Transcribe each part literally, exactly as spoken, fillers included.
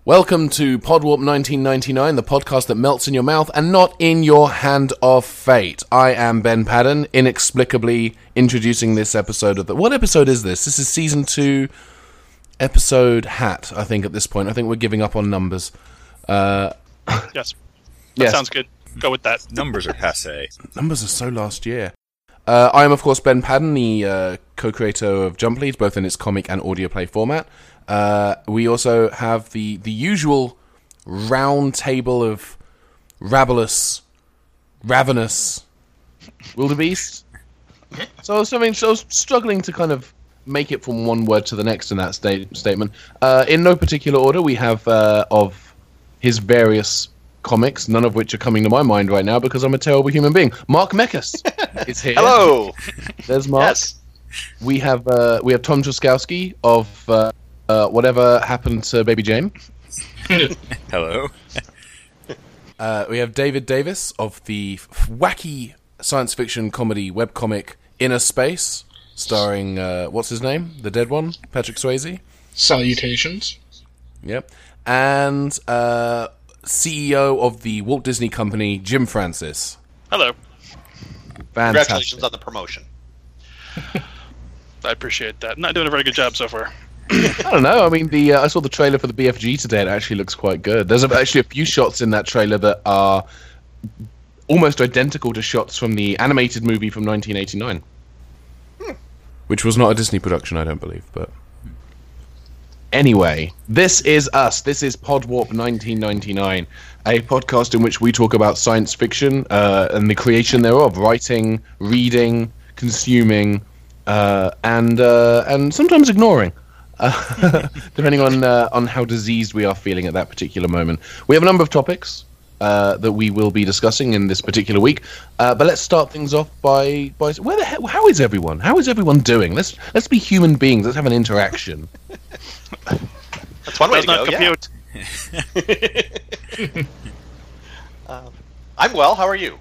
Welcome to Podwarp nineteen ninety-nine, the podcast that melts in your mouth and not in your hand of fate. I am Ben Padden, inexplicably introducing this episode of the... What episode is this? This is season two, episode hat, I think, at this point. I think we're giving up on numbers. Uh, yes. That yes. sounds good. Go with that. Numbers are passé. Numbers are so last year. Uh, I am, of course, Ben Padden, the uh, co-creator of Jump Leads, both in its comic and audio play format. Uh, we also have the, the usual round table of rabulous, ravenous wildebeest. So I was, I mean, so I was struggling to kind of make it from one word to the next in that sta- statement. Uh, in no particular order, we have uh, of his various comics, none of which are coming to my mind right now because I'm a terrible human being. Mark Meckus is here. Hello. There's Mark. Yes. We have uh, we have Tom Truskowski of uh, uh, Whatever Happened to Baby Jane. Hello. Uh, we have David Davis of the f- wacky science fiction comedy webcomic Inner Space, starring uh, what's his name, the dead one, Patrick Swayze. Salutations. Yep, and uh, C E O of the Walt Disney Company, Jim Francis. Hello. Fantastic. Congratulations on the promotion. I appreciate that. Not doing a very good job so far. I don't know. I mean, the uh, I saw the trailer for the B F G today. It actually looks quite good. There's a, actually a few shots in that trailer that are almost identical to shots from the animated movie from nineteen eighty-nine, hmm. which was not a Disney production, I don't believe. But anyway, this is us. This is Podwarp nineteen ninety-nine, a podcast in which we talk about science fiction uh, and the creation thereof, writing, reading, consuming, uh, and uh, and sometimes ignoring. Uh, depending on uh, on how diseased we are feeling at that particular moment. We have a number of topics uh, that we will be discussing in this particular week, uh, but let's start things off by by where the hell, how is everyone? How is everyone doing? Let's let's be human beings. Let's have an interaction. That's one way Does not to go. compute. Yeah. uh, I'm well. How are you?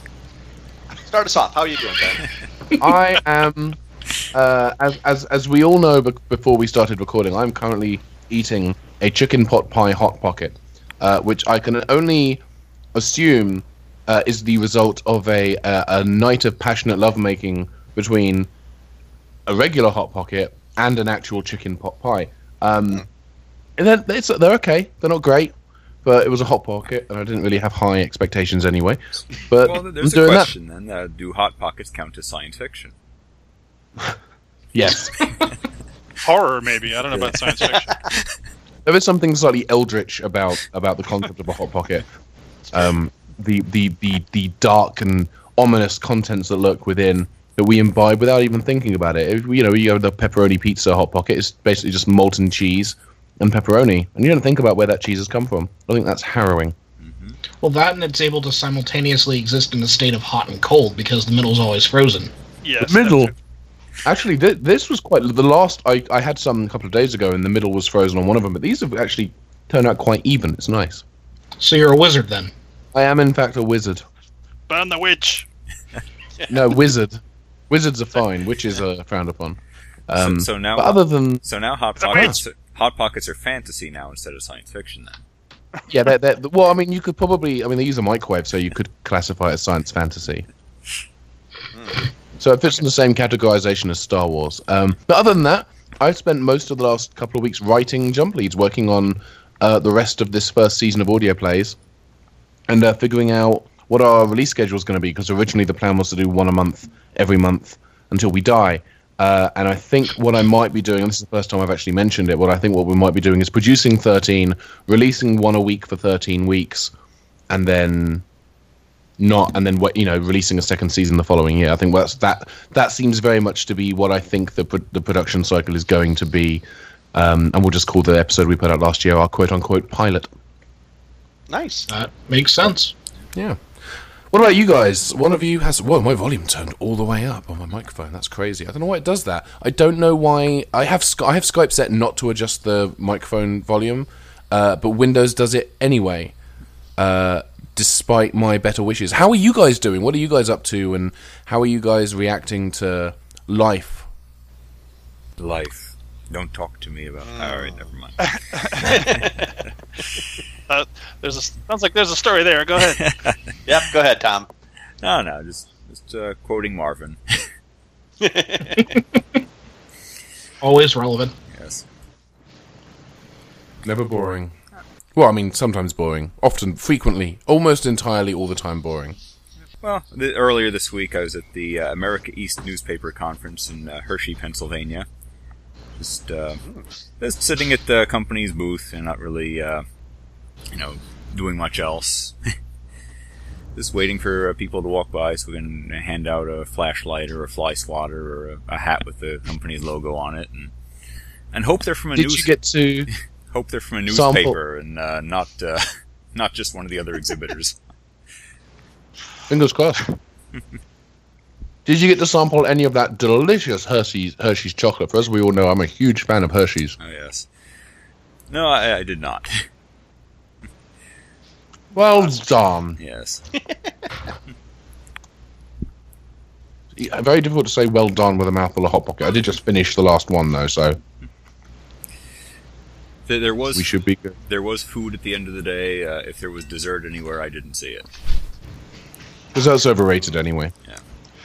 Start us off. How are you doing, Ben? I am. Uh, as as as we all know, be- before we started recording, I'm currently eating a chicken pot pie hot pocket, uh, which I can only assume uh, is the result of a uh, a night of passionate lovemaking between a regular hot pocket and an actual chicken pot pie. Um, and they're, it's, they're okay. They're not great, but it was a hot pocket, and I didn't really have high expectations anyway. But Well, there's I'm a doing question then. Uh, do Hot Pockets count as science fiction? that. Yes. Horror, maybe. I don't know about science fiction. There is something slightly eldritch about about the concept of a hot pocket. Um, the, the, the, the dark and ominous contents that lurk within that we imbibe without even thinking about it. If, you know, you go to the pepperoni pizza hot pocket, it's basically just molten cheese and pepperoni, and you don't think about where that cheese has come from. I think that's harrowing. Mm-hmm. Well, that and it's able to simultaneously exist in a state of hot and cold because the middle's always frozen. Yes. The middle. that's Actually, th- this was quite... The last... I, I had some a couple of days ago, and the middle was frozen on one of them, but these have actually turned out quite even. It's nice. So you're a wizard then? I am, in fact, a wizard. it. Burn the witch. No, wizard. Wizards are fine. Witches are frowned upon. Um, so, so now, but other than... so now Hot It's a Pockets, Hot Pockets are fantasy now instead of science fiction. Then. Yeah, they're, they're, well, I mean, you could probably... I mean, they use a microwave, so you could classify it as science fantasy. So it fits in the same categorization as Star Wars. Um, but other than that, I've spent most of the last couple of weeks writing Jump Leads, working on uh, the rest of this first season of audio plays, and uh, figuring out what our release schedule is going to be, because originally the plan was to do one a month, every month, until we die. Uh, and I think what I might be doing, and this is the first time I've actually mentioned it, what I think what we might be doing is producing thirteen, releasing one a week for thirteen weeks, and then not, and then you know, releasing a second season the following year. I think that's that. That seems very much to be what I think the pro- the production cycle is going to be, um, and we'll just call the episode we put out last year our quote unquote pilot. Nice. That makes sense. Yeah. What about you guys? One of you has... Whoa, my volume turned all the way up on my microphone. That's crazy. I don't know why it does that. I don't know why... I have Sky- I have Skype set not to adjust the microphone volume, uh, but Windows does it anyway, uh, despite my better wishes. How are you guys doing? What are you guys up to, and how are you guys reacting to life? Life. Don't talk to me about. Mm. All right, never mind. Uh, there's a sounds like there's a story there. Go ahead. Yep, go ahead, Tom. No, no, just just uh, quoting Marvin. Always relevant. Yes. Never boring. Well, I mean, sometimes boring. Often, frequently, almost entirely, all the time boring. Well, the, earlier this week, I was at the uh, America East Newspaper Conference in uh, Hershey, Pennsylvania. Just, uh, just sitting at the company's booth and not really, uh, you know, doing much else. Just waiting for uh, people to walk by so we can hand out a flashlight or a fly swatter or a, a hat with the company's logo on it, and and hope they're from a Did news. you get to hope they're from a sample- newspaper and uh, not uh, not just one of the other exhibitors. Fingers crossed. Did you get to sample any of that delicious Hershey's Hershey's chocolate? For as we all know, I'm a huge fan of Hershey's. Oh yes. No, I, I did not. Well done. Yes. Yeah, very difficult to say well done with a mouthful of Hot Pocket. I did just finish the last one though, so There, there was we should be good. there was food at the end of the day. Uh, if there was dessert anywhere, I didn't see it. Dessert's overrated anyway. Yeah.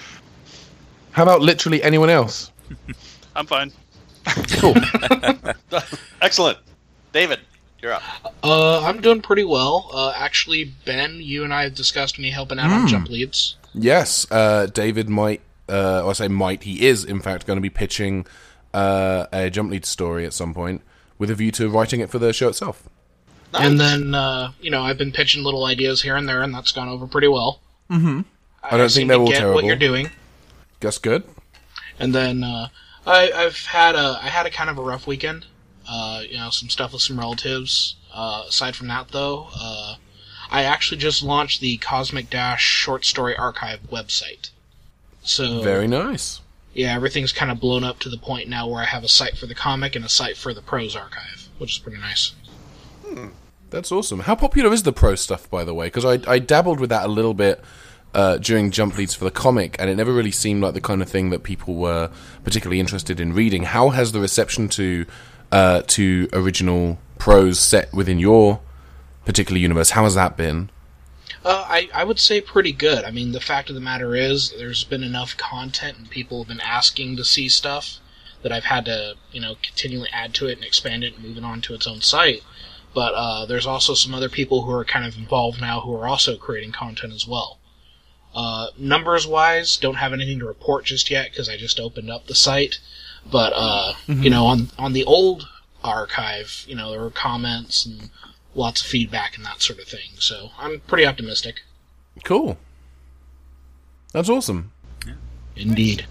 How about literally anyone else? I'm fine. Cool. Excellent. David, you're up. Uh, I'm doing pretty well. Uh, actually, Ben, you and I have discussed me helping out on jump leads. Yes, uh, David might, uh, or I say might, he is in fact going to be pitching uh, a jump lead story at some point with a view to writing it for the show itself. Nice. And then, uh, you know, I've been pitching little ideas here and there, and that's gone over pretty well. Mm-hmm. I don't seem think they're to all get terrible. what you're doing. Guess good. And then uh, I, I've had a I had a kind of a rough weekend. Uh, you know, some stuff with some relatives. Uh, aside from that, though, uh, I actually just launched the Cosmic Dash Short Story Archive website. So Very nice. yeah, everything's kind of blown up to the point now where I have a site for the comic and a site for the prose archive, which is pretty nice. That's awesome. How popular is the pro stuff, by the way? Because I, I dabbled with that a little bit uh, during jump leads for the comic, and it never really seemed like the kind of thing that people were particularly interested in reading. How has the reception to uh, to original prose set within your particular universe, how has that been? Uh, I, I would say pretty good. I mean, the fact of the matter is, there's been enough content and people have been asking to see stuff that I've had to, you know, continually add to it and expand it and move it on to its own site. But uh, there's also some other people who are kind of involved now who are also creating content as well. Uh, numbers-wise, don't have anything to report just yet because I just opened up the site. But, uh, mm-hmm. you know, on on the old archive, you know, there were comments and lots of feedback and that sort of thing. So I'm pretty optimistic. Cool. That's awesome. Yeah. Indeed.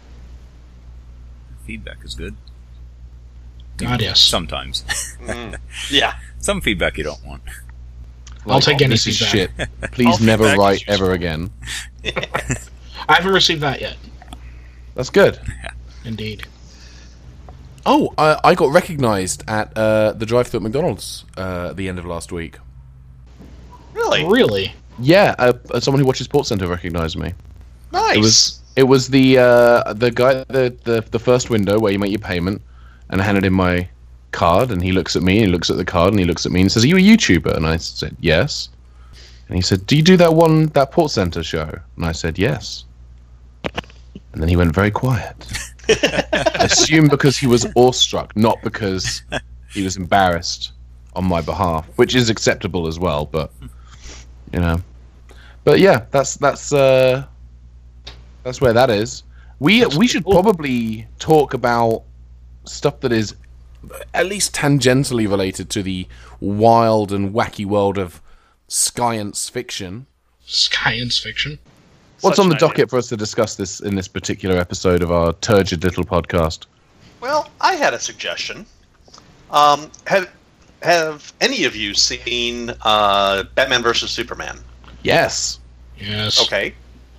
Feedback is good. God, yes. Sometimes. Mm. Yeah. Some feedback you don't want. I'll Like, take any this is shit. feedback. Please All never feedback write is useful. ever again. I haven't received that yet. That's good. Indeed. Oh, I, I got recognised at uh, the drive-thru at McDonald's uh, at the end of last week. Really? Really? Yeah, uh, uh, someone who watches SportsCenter recognised me. Nice. It was it was the uh, the guy the, the the first window where you make your payment, and I handed him my card, and he looks at me, and he looks at the card, and he looks at me, and says, "Are you a YouTuber?" And I said, "Yes." And he said, "Do you do that one that Port Center show?" And I said, "Yes." And then he went very quiet. I assume because he was awestruck, not because he was embarrassed on my behalf, which is acceptable as well. But you know, but yeah, that's that's uh, that's where that is. We we should probably talk about stuff that is at least tangentially related to the wild and wacky world of science fiction. Science fiction. What's Such on the an idea. docket for us to discuss this in this particular episode of our turgid little podcast? Well, I had a suggestion. Um, have have any of you seen uh, Batman versus Superman? Yes. Yes. Okay.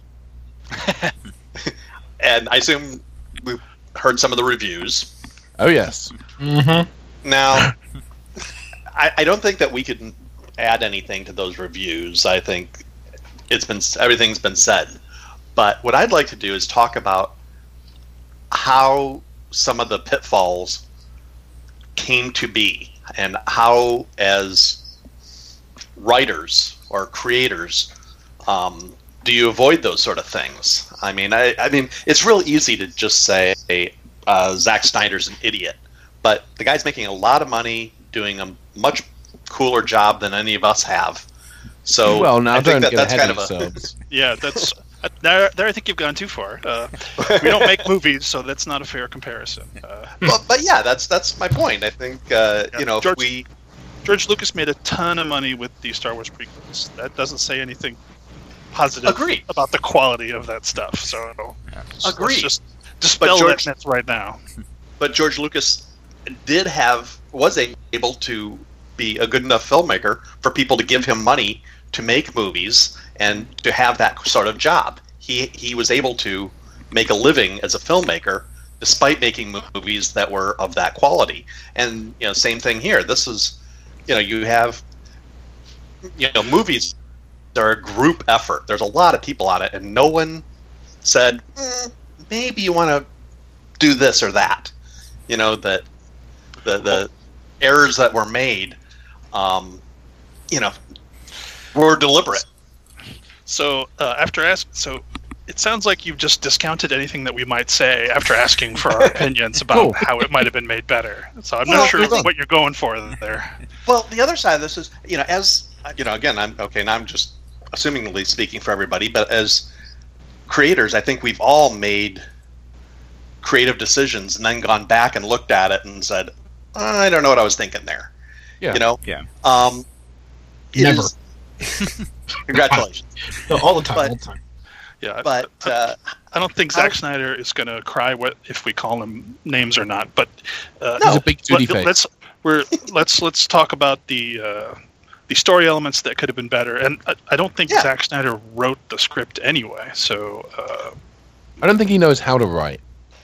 And I assume we've heard some of the reviews. Oh yes. Mm-hmm. Now, I, I don't think that we could add anything to those reviews. I think it's been everything's been said. But what I'd like to do is talk about how some of the pitfalls came to be, and how, as writers or creators, um, do you avoid those sort of things? I mean, I, I mean, it's real easy to just say uh, Zack Snyder's an idiot, but the guy's making a lot of money, doing a much cooler job than any of us have. So well, now I don't think that get that's ahead kind of of a yourselves. Yeah, that's uh, there. There, I think you've gone too far. Uh, we don't make movies, so that's not a fair comparison. Uh, but, but yeah, that's that's my point. I think uh, Yeah, you know George- if we George Lucas made a ton of money with the Star Wars prequels. That doesn't say anything positive Agreed. about the quality of that stuff. So let's Agreed. just dispel George- that myth right now. but George Lucas did have was able to be a good enough filmmaker for people to give him money to make movies and to have that sort of job. He he was able to make a living as a filmmaker despite making movies that were of that quality. And you know, same thing here. This is, you know, you have, you know, movies are a group effort. There's a lot of people on it, and no one said, mm, maybe you want to do this or that. You know, that the the errors that were made, um, you know, were deliberate. So uh, after ask, so it sounds like you've just discounted anything that we might say after asking for our opinions about Cool. how it might have been made better. So I'm Well, not sure I think- what you're going for there. Well, the other side of this is, you know, as you know, again, I'm okay. Now I'm just assumingly speaking for everybody, but as creators, I think we've all made creative decisions and then gone back and looked at it and said, I don't know what I was thinking there. Yeah. You know, Yeah. um, it Never. is- Congratulations. No, all the time. But- all the time. Yeah, But uh, I don't think how- Zack Snyder is going to cry what if we call him names or not. But uh, No. He's a big duty let, face. let's we're let's let's talk about the uh, the story elements that could have been better. And I, I don't think Yeah. Zack Snyder wrote the script anyway. So uh, I don't think he knows how to write.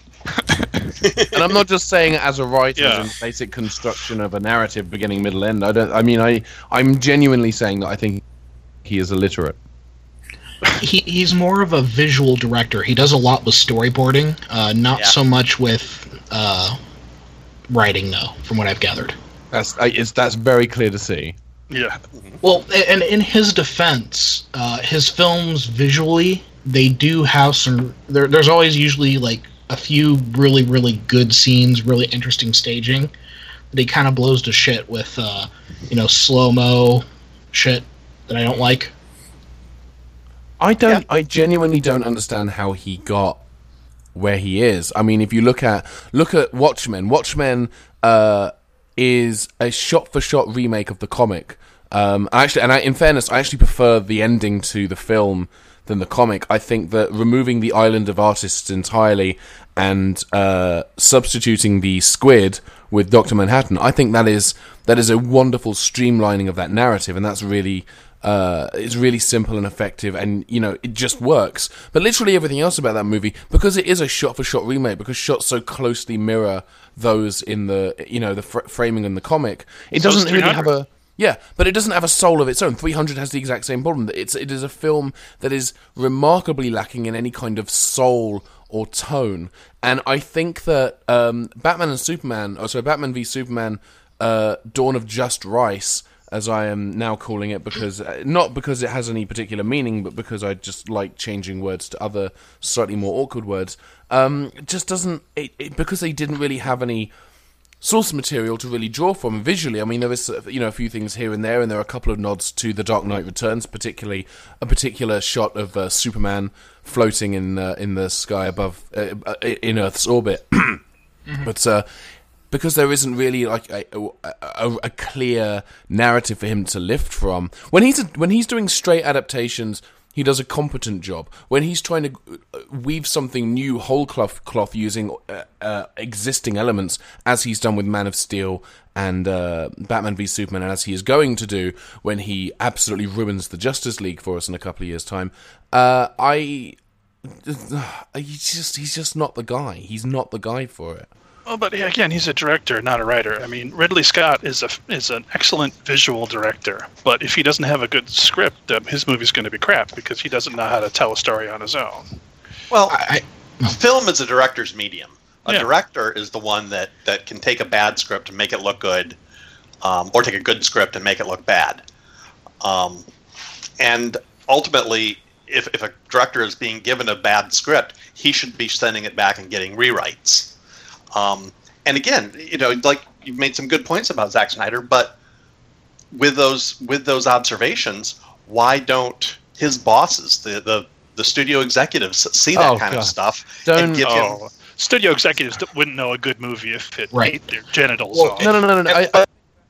And I'm not just saying it as a writer, Yeah. as in basic construction of a narrative, beginning, middle, end. I don't. I mean, I I'm genuinely saying that I think he is illiterate. He, he's more of a visual director. He does a lot with storyboarding, uh, not Yeah. so much with uh, writing, though, from what I've gathered. That's I, it's that's very clear to see. yeah, Well, a- and in his defense, uh, his films visually, they do have some. There, there's always usually like a few really, really good scenes, really interesting staging. But he kind of blows to shit with, uh, you know, slow mo shit that I don't like. I don't. Yeah. I genuinely don't understand how he got where he is. I mean, if you look at look at Watchmen, Watchmen uh, is a shot-for-shot remake of the comic. Um, actually, and I, in fairness, I actually prefer the ending to the film than the comic. I think that removing the island of artists entirely and uh, substituting the squid with Doctor Manhattan, I think that is that is a wonderful streamlining of that narrative, and that's really. Uh, it's really simple and effective, and you know it just works. But literally everything else about that movie, because it is a shot-for-shot remake, because shots so closely mirror those in the you know the fr- framing in the comic, it So does doesn't really three have hundred. a yeah. But it doesn't have a soul of its own. three hundred has the exact same problem. It's it is a film that is remarkably lacking in any kind of soul or tone, and I think that um, Batman and Superman, or sorry, Batman v Superman, uh, Dawn of Just Rice, as I am now calling it, because uh, not because it has any particular meaning, but because I just like changing words to other slightly more awkward words. Um, it just doesn't it, it, because they didn't really have any source material to really draw from visually. I mean, there is uh, you know a few things here and there, and there are a couple of nods to The Dark Knight Returns, particularly a particular shot of uh, Superman floating in uh, in the sky above uh, uh, in Earth's orbit, but. Uh, Because there isn't really like a, a, a clear narrative for him to lift from. When he's a, when he's doing straight adaptations, he does a competent job. When he's trying to weave something new, whole cloth, cloth using uh, uh, existing elements, as he's done with Man of Steel and uh, Batman v Superman, and as he is going to do when he absolutely ruins the Justice League for us in a couple of years' time, uh, I he's just he's just not the guy. He's not the guy for it. well, but again, he's a director, not a writer. I mean, Ridley Scott is a is an excellent visual director, but if he doesn't have a good script, um, his movie's going to be crap because he doesn't know how to tell a story on his own. well, I, film is a director's medium. A Yeah. director is the one that, that can take a bad script and make it look good, um, or take a good script and make it look bad. Um, and ultimately, if, if a director is being given a bad script, he should be sending it back and getting rewrites. Um, and again, you know, like you've made some good points about Zack Snyder, but with those with those observations, why don't his bosses, the the, the studio executives, see that Oh, kind God. of stuff Don't- and give him? Oh, studio executives that wouldn't know a good movie if it Right. ate their genitals Well, off. No, no, no, no. no. I, I, I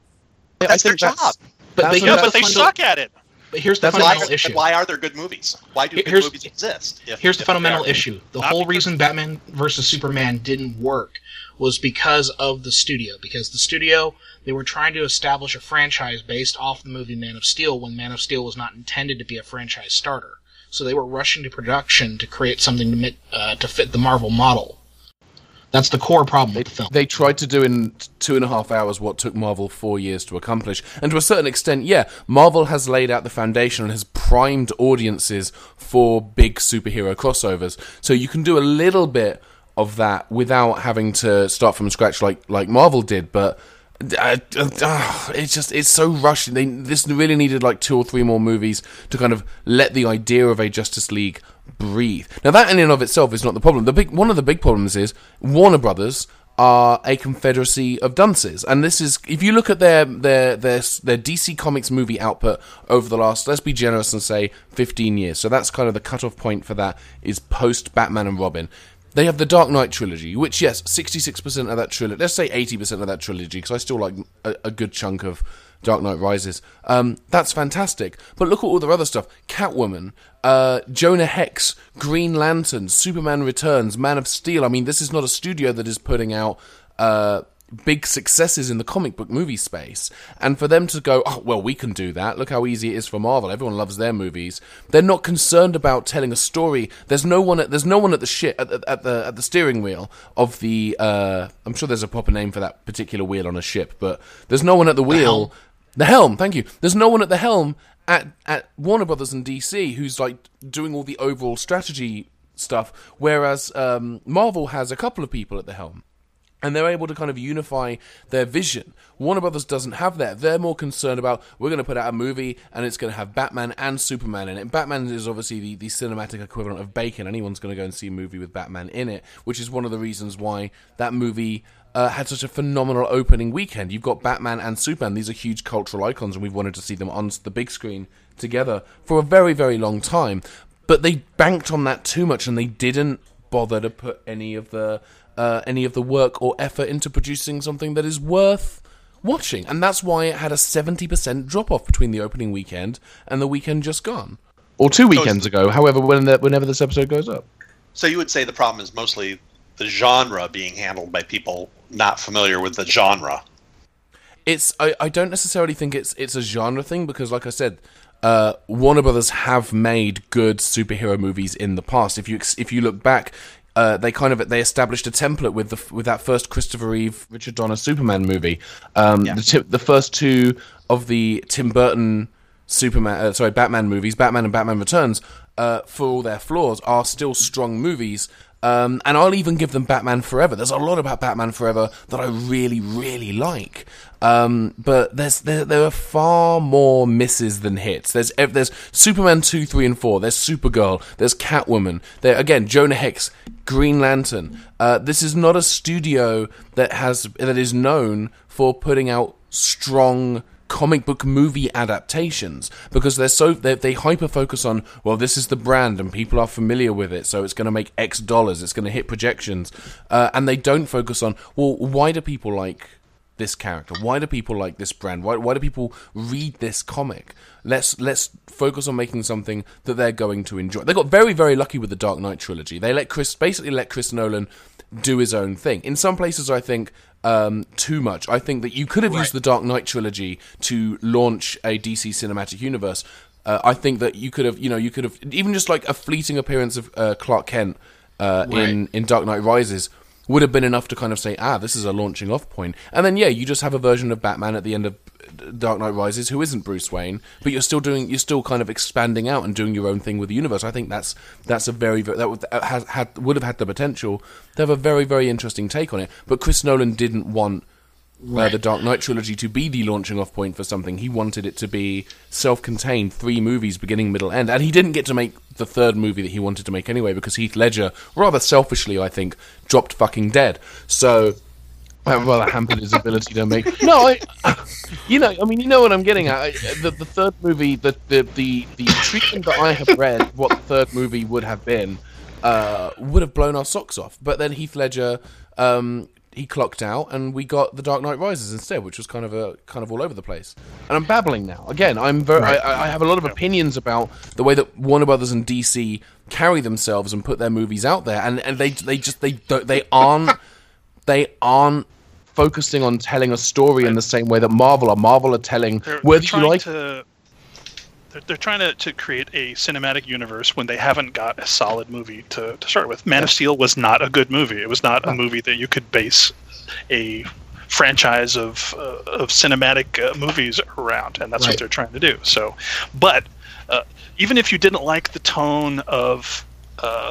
That's their think that's, job. But that's they- yeah, what- but they that's suck at it. But here's the That's Why, fundamental issue. why are there good movies? Why do good Here's- movies exist? if- Here's the if fundamental they are? issue. The Not whole because- reason Batman versus Superman didn't work was because of the studio. Because the studio, they were trying to establish a franchise based off the movie Man of Steel when Man of Steel was not intended to be a franchise starter. So they were rushing to production to create something to, mit, uh, to fit the Marvel model. That's the core problem They, with the film. they tried to do in two and a half hours what took Marvel four years to accomplish. And to a certain extent, yeah, Marvel has laid out the foundation and has primed audiences for big superhero crossovers. So you can do a little bit of that without having to start from scratch like, like Marvel did, but uh, uh, it's just, it's so rushed. They, this really needed like two or three more movies to kind of let the idea of a Justice League breathe. Now that in and of itself is not the problem. The big one of the big problems is Warner Brothers are a confederacy of dunces, and this is, if you look at their their their their D C Comics movie output over the last, let's be generous and say fifteen years. So that's kind of the cutoff point for that is post Batman and Robin. They have the Dark Knight trilogy, which, yes, sixty-six percent of that trilogy, let's say eighty percent of that trilogy, because I still like a, a good chunk of Dark Knight Rises. Um, that's fantastic. But look at all the other stuff. Catwoman, uh, Jonah Hex, Green Lantern, Superman Returns, Man of Steel. I mean, this is not a studio that is putting out uh, big successes in the comic book movie space. And for them to go, oh, well, we can do that. Look how easy it is for Marvel. Everyone loves their movies. They're not concerned about telling a story. There's no one at, there's no one at the shit at, the- at the at the steering wheel of the uh, I'm sure there's a proper name for that particular wheel on a ship, but there's no one at the wheel. helm. The helm, thank you. There's no one at the helm at, at Warner Brothers and D C who's like doing all the overall strategy stuff, whereas um, Marvel has a couple of people at the helm. And they're able to kind of unify their vision. Warner Brothers doesn't have that. They're more concerned about, we're going to put out a movie and it's going to have Batman and Superman in it. Batman is obviously the, the cinematic equivalent of bacon. Anyone's going to go and see a movie with Batman in it, which is one of the reasons why that movie uh, had such a phenomenal opening weekend. You've got Batman and Superman. These are huge cultural icons, and we've wanted to see them on the big screen together for a very, very long time. But they banked on that too much, and they didn't bother to put any of the uh, any of the work or effort into producing something that is worth watching. And that's why it had a seventy percent drop-off between the opening weekend and the weekend just gone. Or two weekends ago, however, when the, whenever this episode goes up. So you would say the problem is mostly the genre being handled by people not familiar with the genre. It's I, I don't necessarily think it's it's a genre thing, because like I said, uh, Warner Brothers have made good superhero movies in the past. If you ex- if you look back, uh, they kind of they established a template with the with that first Christopher Reeve, Richard Donner Superman movie. Um, Yeah. the ti- the first two of the Tim Burton Superman, uh, sorry, Batman movies, Batman and Batman Returns, uh, for all their flaws, are still strong movies. Um, and I'll even give them Batman Forever. There's a lot about Batman Forever that I really, really like. Um, but there's there, there are far more misses than hits. There's there's Superman two, three, and four. There's Supergirl. There's Catwoman. There again, Jonah Hex, Green Lantern. Uh, this is not a studio that has that is known for putting out strong comic book movie adaptations, because they're so they, they hyper focus on, well, this is the brand and people are familiar with it, so it's going to make X dollars, it's going to hit projections, uh, and they don't focus on, well, why do people like this character? Why do people like this brand? Why why do people read this comic? Let's let's focus on making something that they're going to enjoy. They got very very lucky with the Dark Knight trilogy. They let Chris basically let Chris Nolan do his own thing. In some places, I think um, too much. I think that you could have Right. used the Dark Knight trilogy to launch a D C cinematic universe. Uh, I think that you could have, you know, you could have even just like a fleeting appearance of uh, Clark Kent uh, Right. in in Dark Knight Rises would have been enough to kind of say, ah, this is a launching off point. And then, yeah, you just have a version of Batman at the end of Dark Knight Rises, who isn't Bruce Wayne, but you're still doing, you're still kind of expanding out and doing your own thing with the universe. I think that's that's a very, very that would, has, had, would have had the potential to have a very, very interesting take on it. But Chris Nolan didn't want uh, Right. the Dark Knight trilogy to be the launching off point for something. He wanted it to be self-contained, three movies, beginning, middle, end. And he didn't get to make the third movie that he wanted to make anyway, because Heath Ledger, rather selfishly, I think, dropped fucking dead. So that rather hampered his ability to make. No, I, you know, I mean, you know what I'm getting at. I, the the third movie, the the the, the treatment that I have read, what the third movie would have been, uh, would have blown our socks off. But then Heath Ledger, um, he clocked out, and we got The Dark Knight Rises instead, which was kind of a kind of all over the place. And I'm babbling now. Again, I'm very, Right. I, I have a lot of opinions about the way that Warner Brothers and D C carry themselves and put their movies out there, and and they they just they don't they aren't they aren't focusing on telling a story in the same way that Marvel are. Marvel are telling They're, whether they're trying you like. to. They're, they're trying to, to create a cinematic universe when they haven't got a solid movie to, to start with. Man of Steel was not a good movie. It was not a movie that you could base a franchise of uh, of cinematic uh, movies around, and that's Right. what they're trying to do. So, but uh, even if you didn't like the tone of uh,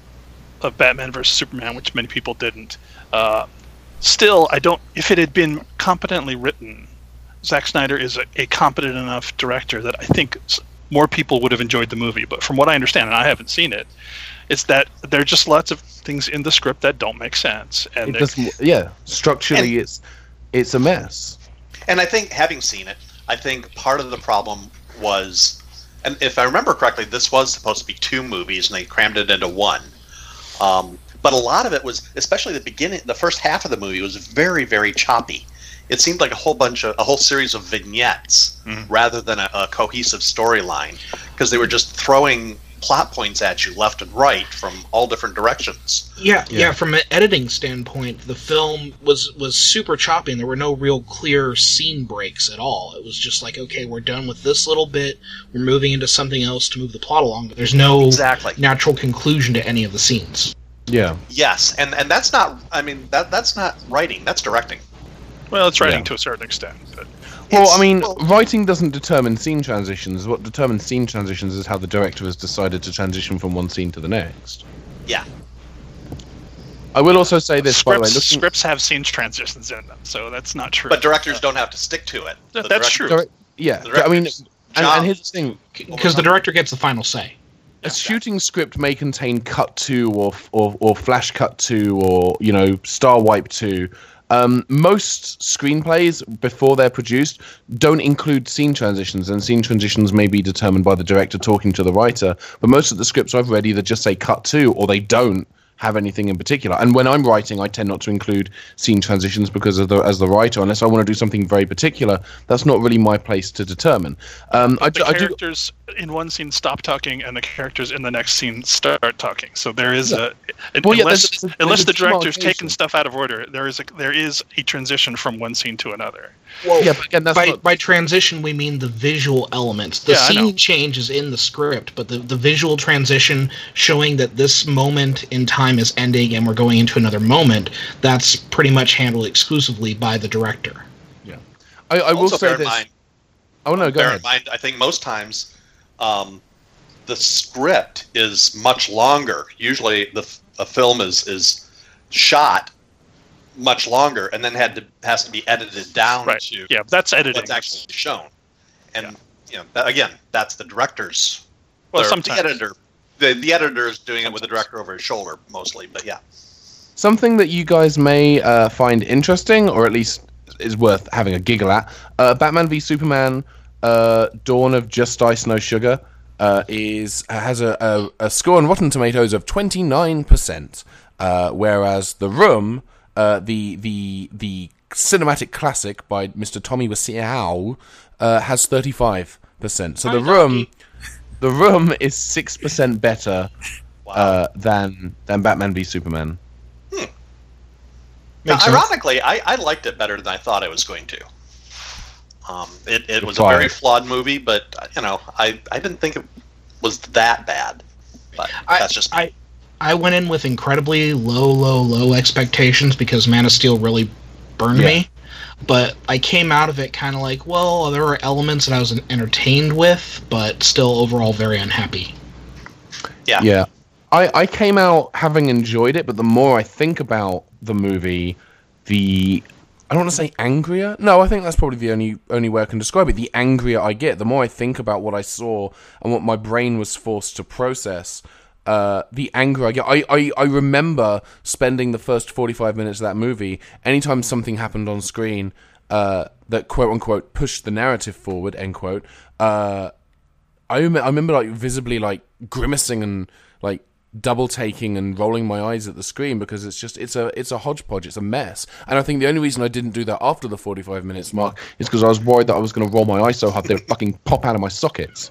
of Batman versus Superman, which many people didn't, uh, still, I don't. If it had been competently written, Zack Snyder is a, a competent enough director that I think s- more people would have enjoyed the movie. But from what I understand, and I haven't seen it, it's that there are just lots of things in the script that don't make sense. And It they- doesn't, yeah, structurally, it's it's a mess. And I think, having seen it, I think part of the problem was, and if I remember correctly, this was supposed to be two movies, and they crammed it into one. Um, but a lot of it was, especially the beginning, the first half of the movie was very, very choppy. It seemed like a whole bunch of, a whole series of vignettes rather than a, a cohesive storyline, because they were just throwing plot points at you left and right from all different directions. Yeah, yeah, Yeah. From an editing standpoint, the film was was super choppy, and there were no real clear scene breaks at all. It was just like, okay, we're done with this little bit, we're moving into something else to move the plot along, but there's no Exactly. natural conclusion to any of the scenes. Yeah. Yes, and and that's not. I mean, that that's not writing. That's directing. well, it's writing Yeah. to a certain extent. But Well, It's- I mean, well- writing doesn't determine scene transitions. What determines scene transitions is how the director has decided to transition from one scene to the next. Yeah. I will also say this, by the way. scripts, Looking, scripts have scene transitions in them, so that's not true. But directors don't have to stick to it. Th- The that's director- true. direct- yeah, The I mean, director's and, job- and here's the thing: Because the director gets the final say. a shooting script may contain cut to or or or flash cut to or you know star wipe to. Um, most screenplays before they're produced don't include scene transitions, and scene transitions may be determined by the director talking to the writer. But most of the scripts I've read either just say cut to or they don't have anything in particular. And when I'm writing, I tend not to include scene transitions because of the, as the writer, unless I want to do something very particular, that's not really my place to determine. Um, I, the do- I do. characters in one scene stop talking, and the characters in the next scene start talking. So there is a Well, yeah, unless there's- there's- unless there's the a director's demarcation. taken stuff out of order, there is a there is a transition from one scene to another. Well, Yeah, but again, that's by, not- by transition, we mean the visual elements. The Yeah, I know. scene change is in the script, but the, the visual transition showing that this moment in time is ending and we're going into another moment, that's pretty much handled exclusively by the director. I, I will Also, say bear in this. mind, Oh no, go bear ahead. in mind, I think most times, um, the script is much longer. Usually, the f- a film is is shot much longer, and then had to has to be edited down Right. to Yeah, that's editing. what's actually shown. And you know, that, again, that's the director's. Well, or sometimes. the editor. The the editor is doing it with the director over his shoulder mostly, but yeah. Something that you guys may uh, find interesting, or at least is worth having a giggle at. Uh, Batman v Superman: uh, Dawn of Just Ice No Sugar uh, is has a, a, a score on Rotten Tomatoes of twenty-nine percent, uh, whereas The Room, uh, the the the cinematic classic by Mister Tommy Wiseau, uh, has thirty-five percent. So Hi, The Room, Donkey. The Room is six percent better Wow. uh, than than Batman v Superman. Now, Makes sense. ironically, I, I liked it better than I thought I was going to. Um, it it was a Fire. very flawed movie, but you know, I, I didn't think it was that bad. But I- that's just I I went in with incredibly low, low, low expectations because Man of Steel really burned Yeah. me. but I came out of it kind of like, well, there were elements that I was entertained with, but still overall very unhappy. Yeah. Yeah. I, I came out having enjoyed it, but the more I think about the movie, the... I don't want to say angrier. No, I think that's probably the only only way I can describe it. The angrier I get, the more I think about what I saw and what my brain was forced to process, uh, the angrier I get. I, I, I remember spending the first forty-five minutes of that movie, anytime something happened on screen uh, that quote-unquote pushed the narrative forward, end quote, uh, I, rem- I remember like visibly like grimacing and like double taking and rolling my eyes at the screen, because it's just it's a it's a hodgepodge, it's a mess. And I think the only reason I didn't do that after the forty-five minutes mark is because I was worried that I was going to roll my eyes so hard they would fucking pop out of my sockets.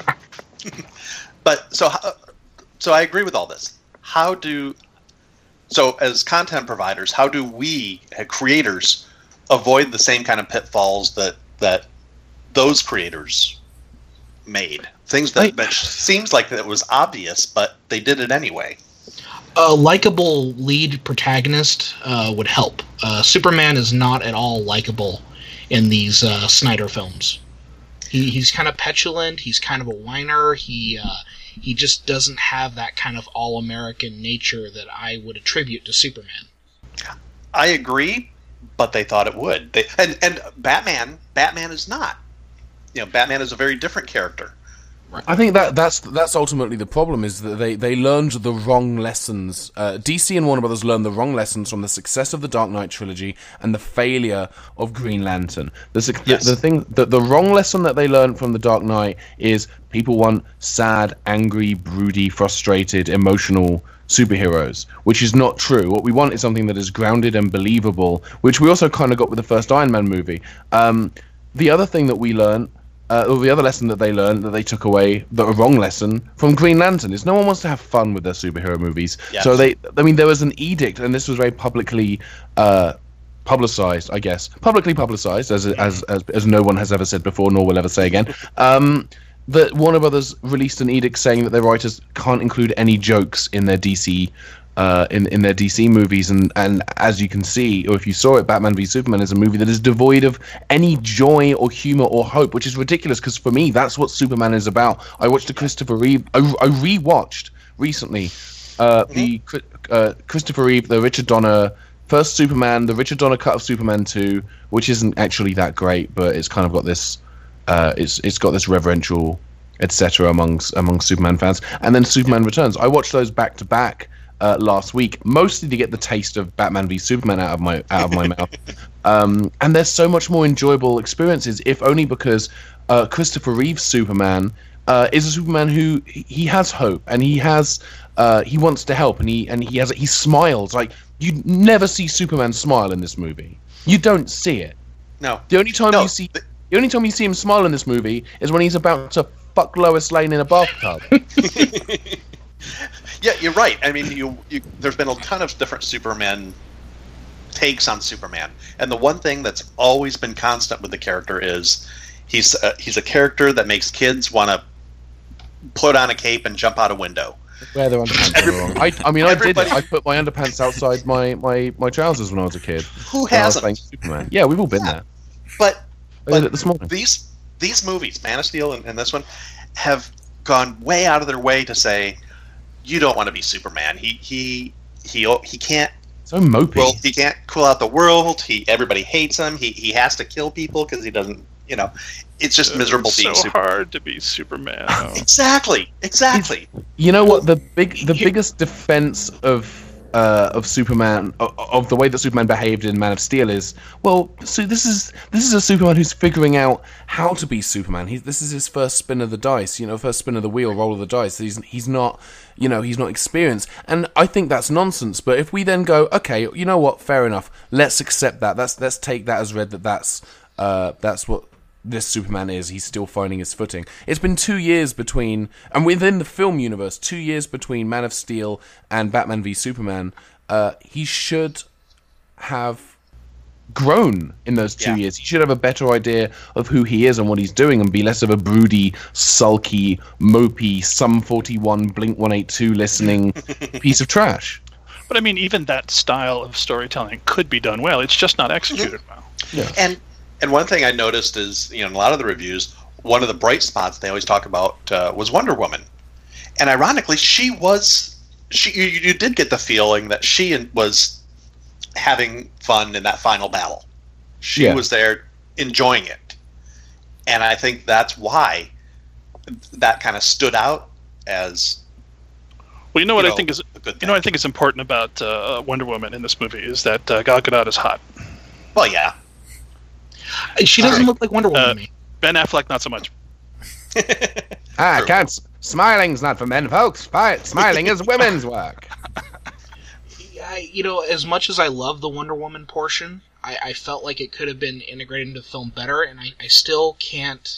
But so so I agree with all this. How do so as content providers, how do we uh, creators avoid the same kind of pitfalls that that those creators made? Things that, I, that seems like it was obvious, but they did it anyway. A likable lead protagonist uh, would help. Uh, Superman is not at all likable in these uh, Snyder films. He, he's kind of petulant. He's kind of a whiner. He uh, he just doesn't have that kind of all-American nature that I would attribute to Superman. I agree, but they thought it would. They, and and Batman, Batman is not. You know, Batman is a very different character. I think that that's that's ultimately the problem, is that they, they learned the wrong lessons. Uh, D C and Warner Brothers learned the wrong lessons from the success of the Dark Knight trilogy and the failure of Green Lantern. The, Yes. the, the thing, the, the wrong lesson that they learned from the Dark Knight is people want sad, angry, broody, frustrated, emotional superheroes, which is not true. What we want is something that is grounded and believable, which we also kind of got with the first Iron Man movie. Um, the other thing that we learned, Uh, or the other lesson that they learned, that they took away, the wrong lesson from Green Lantern, is no one wants to have fun with their superhero movies. Yes. So they, I mean, there was an edict, and this was very publicly uh, publicized, I guess, publicly publicized, as, as as as no one has ever said before, nor will ever say again. Um, that Warner Brothers released an edict saying that their writers can't include any jokes in their D C. Uh, in in their D C movies, and, and as you can see, or if you saw it, Batman v Superman is a movie that is devoid of any joy or humor or hope, which is ridiculous, because for me, that's what Superman is about. I watched the Christopher Reeve, I, I re-watched recently uh, the uh, Christopher Reeve, the Richard Donner first Superman, the Richard Donner cut of Superman two, which isn't actually that great, but it's kind of got this, uh, it's it's got this reverential, et cetera amongst amongst Superman fans, and then Superman Returns. I watched those back to back. Uh, last week, mostly to get the taste of Batman v Superman out of my out of my mouth, um, and there's so much more enjoyable experiences, if only because uh, Christopher Reeve's Superman uh, is a Superman who he has hope, and he has uh, he wants to help, and he and he has he smiles. Like, you never see Superman smile in this movie. You don't see it. No. The only time No, you see th- the only time you see him smile in this movie is when he's about to fuck Lois Lane in a bathtub. Yeah, you're right. I mean, you, you there's been a ton of different Superman takes on Superman, and the one thing that's always been constant with the character is he's uh, he's a character that makes kids want to put on a cape and jump out a window. Wear their underpants Every- wrong. I, I mean, I did everybody- it. I put my underpants outside my, my, my trousers when I was a kid. Who when I was hasn't? playing Superman. Yeah, we've all been Yeah. there. But I did but it this morning. these these movies, Man of Steel and, and this one, have gone way out of their way to say, you don't want to be Superman. He he he he can't. So mopey. Well, he can't cool out the world. He everybody hates him. He he has to kill people because he doesn't. You know, it's just miserable It's being so Superman. hard to be Superman. Oh. Exactly, exactly. You know what? The big, the biggest defense of uh, of Superman, of, of the way that Superman behaved in Man of Steel is, well, so this is this is a Superman who's figuring out how to be Superman. He, this is his first spin of the dice, you know, first spin of the wheel, roll of the dice. He's he's not, you know, he's not experienced, and I think that's nonsense. But if we then go, okay, you know what? Fair enough. Let's accept that. Let's let's take that as read that that's uh, that's what this Superman is. He's still finding his footing. It's been two years between, and within the film universe, two years between Man of Steel and Batman v Superman. Uh, he should have grown in those two Yeah. years. He should have a better idea of who he is and what he's doing, and be less of a broody, sulky, mopey, Sum forty-one, Blink one eighty-two listening piece of trash. But I mean, even that style of storytelling could be done well. It's just not executed well. Yeah. And and one thing I noticed is, you know, in a lot of the reviews, one of the bright spots they always talk about uh, was Wonder Woman, and ironically, she was she you, you did get the feeling that she was having fun in that final battle. She Yeah. was there enjoying it, and I think that's why that kind of stood out as. Well, you know what you I know, think is a good you know what I thing. think is important about uh, Wonder Woman in this movie is that uh, Gal Gadot is hot. Well, yeah. She doesn't Alright. look like Wonder Woman Uh, to me. Ben Affleck, not so much. Ah, True. can't. Smiling's not for men, folks. Fi- Smiling is women's work. I, you know, as much as I love the Wonder Woman portion, I, I felt like it could have been integrated into the film better, and I, I still can't.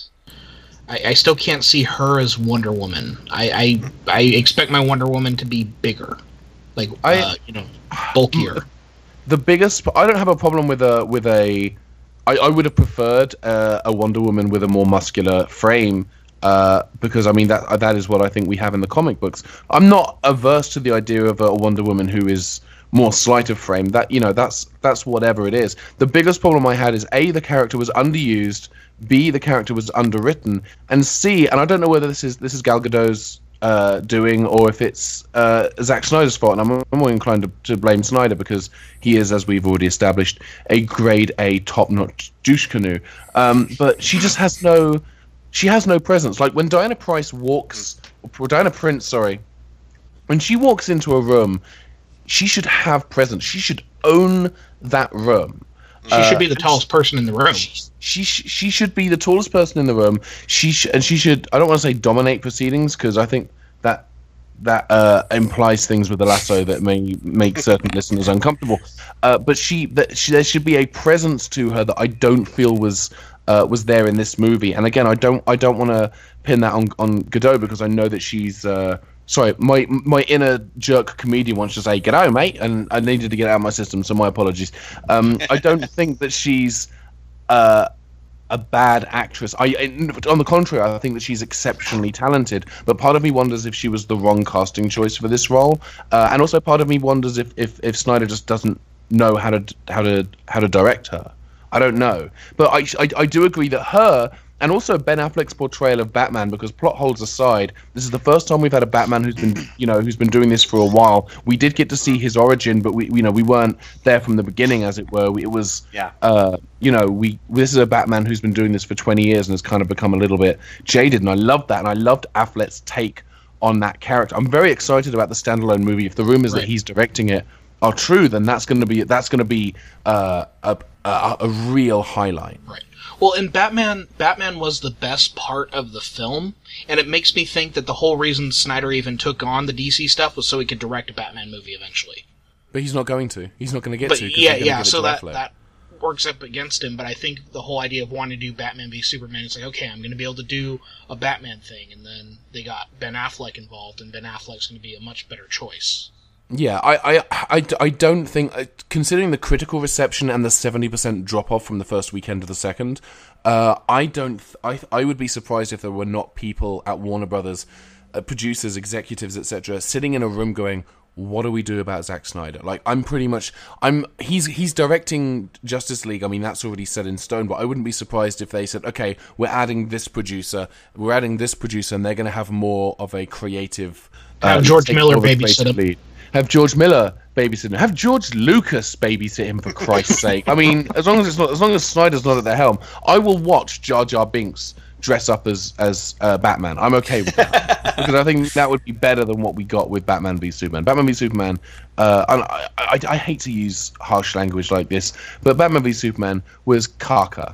I, I still can't see her as Wonder Woman. I, I I expect my Wonder Woman to be bigger, like I- uh, you know, bulkier. The biggest. I don't have a problem with a with a. I, I would have preferred uh, a Wonder Woman with a more muscular frame. Uh, because I mean that that is what I think we have in the comic books. I'm not averse to the idea of a Wonder Woman who is more slight of frame. That you know that's that's whatever it is. The biggest problem I had is A, the character was underused, B, the character was underwritten, and C, and I don't know whether this is this is Gal Gadot's uh, doing or if it's uh, Zack Snyder's fault. And I'm, I'm more inclined to, to blame Snyder because he is, as we've already established, a grade A top-notch douche canoe. Um, but she just has no. She has no presence. Like when Diana Price walks, or Diana Prince, sorry, when she walks into a room, she should have presence. She should own that room. She should be the tallest person in the room. She she, she should be the tallest person in the room. She sh- and she should. I don't want to say dominate proceedings because I think that that uh, implies things with the lasso that may make certain listeners uncomfortable. Uh, but she, that she, there should be a presence to her that I don't feel was. Uh, was there in this movie, and again, I don't, I don't want to pin that on on Godot because I know that she's. Uh, sorry, my my inner jerk comedian wants to say Godot, mate, and I needed to get it out of my system, so my apologies. Um, I don't think that she's uh, a bad actress. I, on the contrary, I think that she's exceptionally talented. But part of me wonders if she was the wrong casting choice for this role, uh, and also part of me wonders if, if if Snyder just doesn't know how to how to how to direct her. I don't know, but I, I I do agree that her and also Ben Affleck's portrayal of Batman, because plot holes aside, this is the first time we've had a Batman who's been you know who's been doing this for a while. We did get to see his origin, but we you know we weren't there from the beginning, as it were. We, it was Yeah. uh you know we this is a Batman who's been doing this for twenty years and has kind of become a little bit jaded, and I loved that, and I loved Affleck's take on that character. I'm very excited about the standalone movie. If the rumors Right. that he's directing it are true, then that's going to be that's going to be uh, a, a a real highlight. Right. Well, and Batman, Batman was the best part of the film, and it makes me think that the whole reason Snyder even took on the D C stuff was so he could direct a Batman movie eventually. But he's not going to. He's not going to get But to. 'cause yeah, they're gonna yeah, give it so to that Affleck. that works up against him. But I think the whole idea of wanting to do Batman v Superman is like, okay, I'm going to be able to do a Batman thing, and then they got Ben Affleck involved, and Ben Affleck's going to be a much better choice. Yeah, I, I, I, I don't think, uh, considering the critical reception and the seventy percent drop off from the first weekend to the second, uh, I don't, th- I, I would be surprised if there were not people at Warner Brothers, uh, producers, executives, et cetera, sitting in a room going, "What do we do about Zack Snyder?" Like, I'm pretty much, I'm, he's, he's directing Justice League. I mean, that's already set in stone. But I wouldn't be surprised if they said, "Okay, we're adding this producer, we're adding this producer, and they're going to have more of a creative." Have uh, George take Miller more of a babysit creative him. lead. Have George Miller babysit him. Have George Lucas babysit him, for Christ's sake. I mean, as long as it's not, as long as Snyder's not at the helm, I will watch Jar Jar Binks dress up as as uh, Batman. I'm okay with that because I think that would be better than what we got with Batman v Superman. Batman v Superman. Uh, and I, I I hate to use harsh language like this, but Batman v Superman was caca.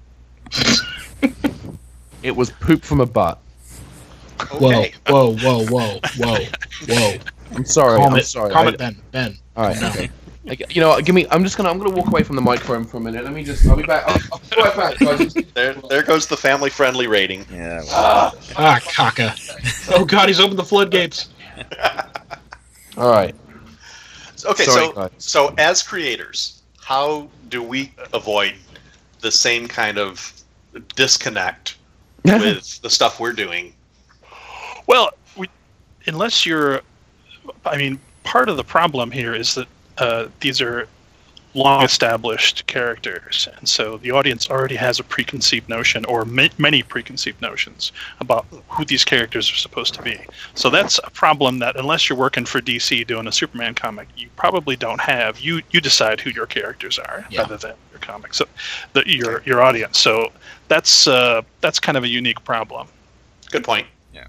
It was poop from a butt. Okay. Whoa, whoa, whoa, whoa, whoa, whoa. I'm sorry. Calm I'm it, sorry. calm I- it, Ben. Ben. All right. No. Okay. Okay, you know what? Give me. I'm just gonna. I'm gonna walk away from the microphone for a minute. Let me just. I'll be back. I'll, I'll be right back. Guys. There, there goes the family-friendly rating. Yeah. Well, Ah, caca. Oh God, he's opened the floodgates. All right. Okay, Sorry, so guys. so as creators, how do we avoid the same kind of disconnect with the stuff we're doing? Well, we, unless you're, I mean, part of the problem here is that uh, these are long-established characters, and so the audience already has a preconceived notion, or ma- many preconceived notions about who these characters are supposed to be. So that's a problem that, unless you're working for D C doing a Superman comic, you probably don't have. You you decide who your characters are, Yeah. rather than your comic. So the, your your audience. So that's uh, that's kind of a unique problem. Good point.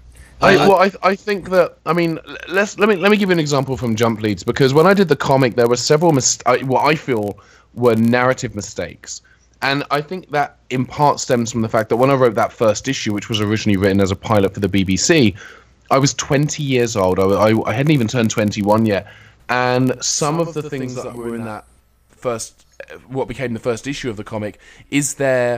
I, Uh, well, I, I think that I mean, let's let me let me give you an example from Jump Leads, because when I did the comic, there were several mis- I, what I feel were narrative mistakes, and I think that in part stems from the fact that when I wrote that first issue, which was originally written as a pilot for the B B C, I was twenty years old. I, I, I hadn't even turned twenty-one yet, and some, some of, of the, the things, things that were in that first, what became the first issue of the comic, is there.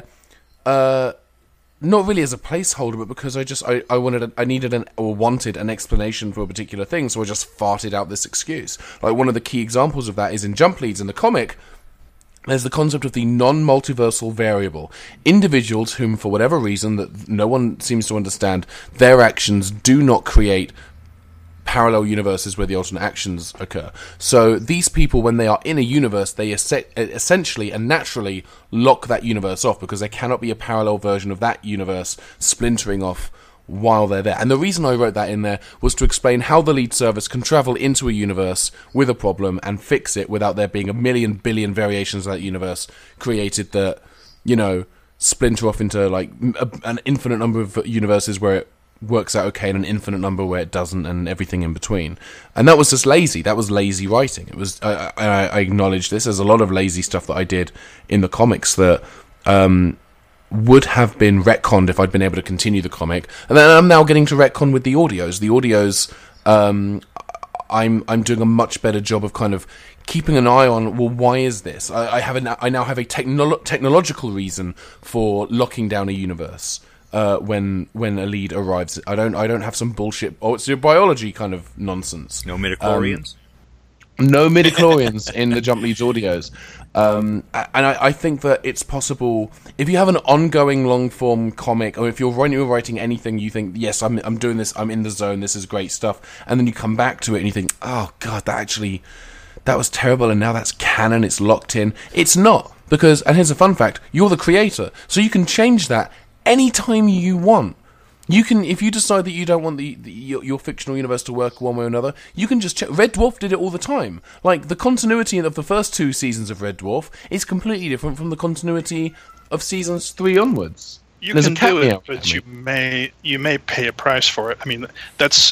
Uh, Not really as a placeholder, but because I just I, I wanted a, I needed an or wanted an explanation for a particular thing, so I just farted out this excuse. Like, one of the key examples of that is in Jump Leads in the comic. There's the concept of the non-multiversal variable. Individuals whom, for whatever reason that no one seems to understand, their actions do not create parallel universes where the alternate actions occur. So these people, when they are in a universe, they es- essentially and naturally lock that universe off, because there cannot be a parallel version of that universe splintering off while they're there. And the reason I wrote that in there was to explain how the lead service can travel into a universe with a problem and fix it without there being a million billion variations of that universe created that, you know, splinter off into like a, an infinite number of universes where it works out okay and an infinite number where it doesn't, and everything in between. And that was just lazy. That was lazy writing. It was. I, I, I acknowledge this. There's a lot of lazy stuff that I did in the comics that um, would have been retconned if I'd been able to continue the comic. And then I'm now getting to retcon with the audios. The audios, um, I'm I'm doing a much better job of kind of keeping an eye on. Well, why is this? I, I have a, I now have a technolo- technological reason for locking down a universe. Uh, when when a lead arrives, I don't I don't have some bullshit. Oh, it's your biology kind of nonsense. No midichlorians. Um, no midichlorians in the Jump Leads audios, um, and I, I think that it's possible if you have an ongoing long form comic, or if you're writing, you're writing anything, you think, yes, I'm I'm doing this, I'm in the zone, this is great stuff, and then you come back to it and you think, oh god, that actually that was terrible, and now that's canon, it's locked in. It's not, because, and here's a fun fact: you're the creator, so you can change that anytime you want. You can, if you decide that you don't want the, the your, your fictional universe to work one way or another, you can just check. Red Dwarf did it all the time. Like, the continuity of the first two seasons of Red Dwarf is completely different from the continuity of seasons three onwards. You There's can a cat do meow it, but coming. you may you may pay a price for it. I mean, that's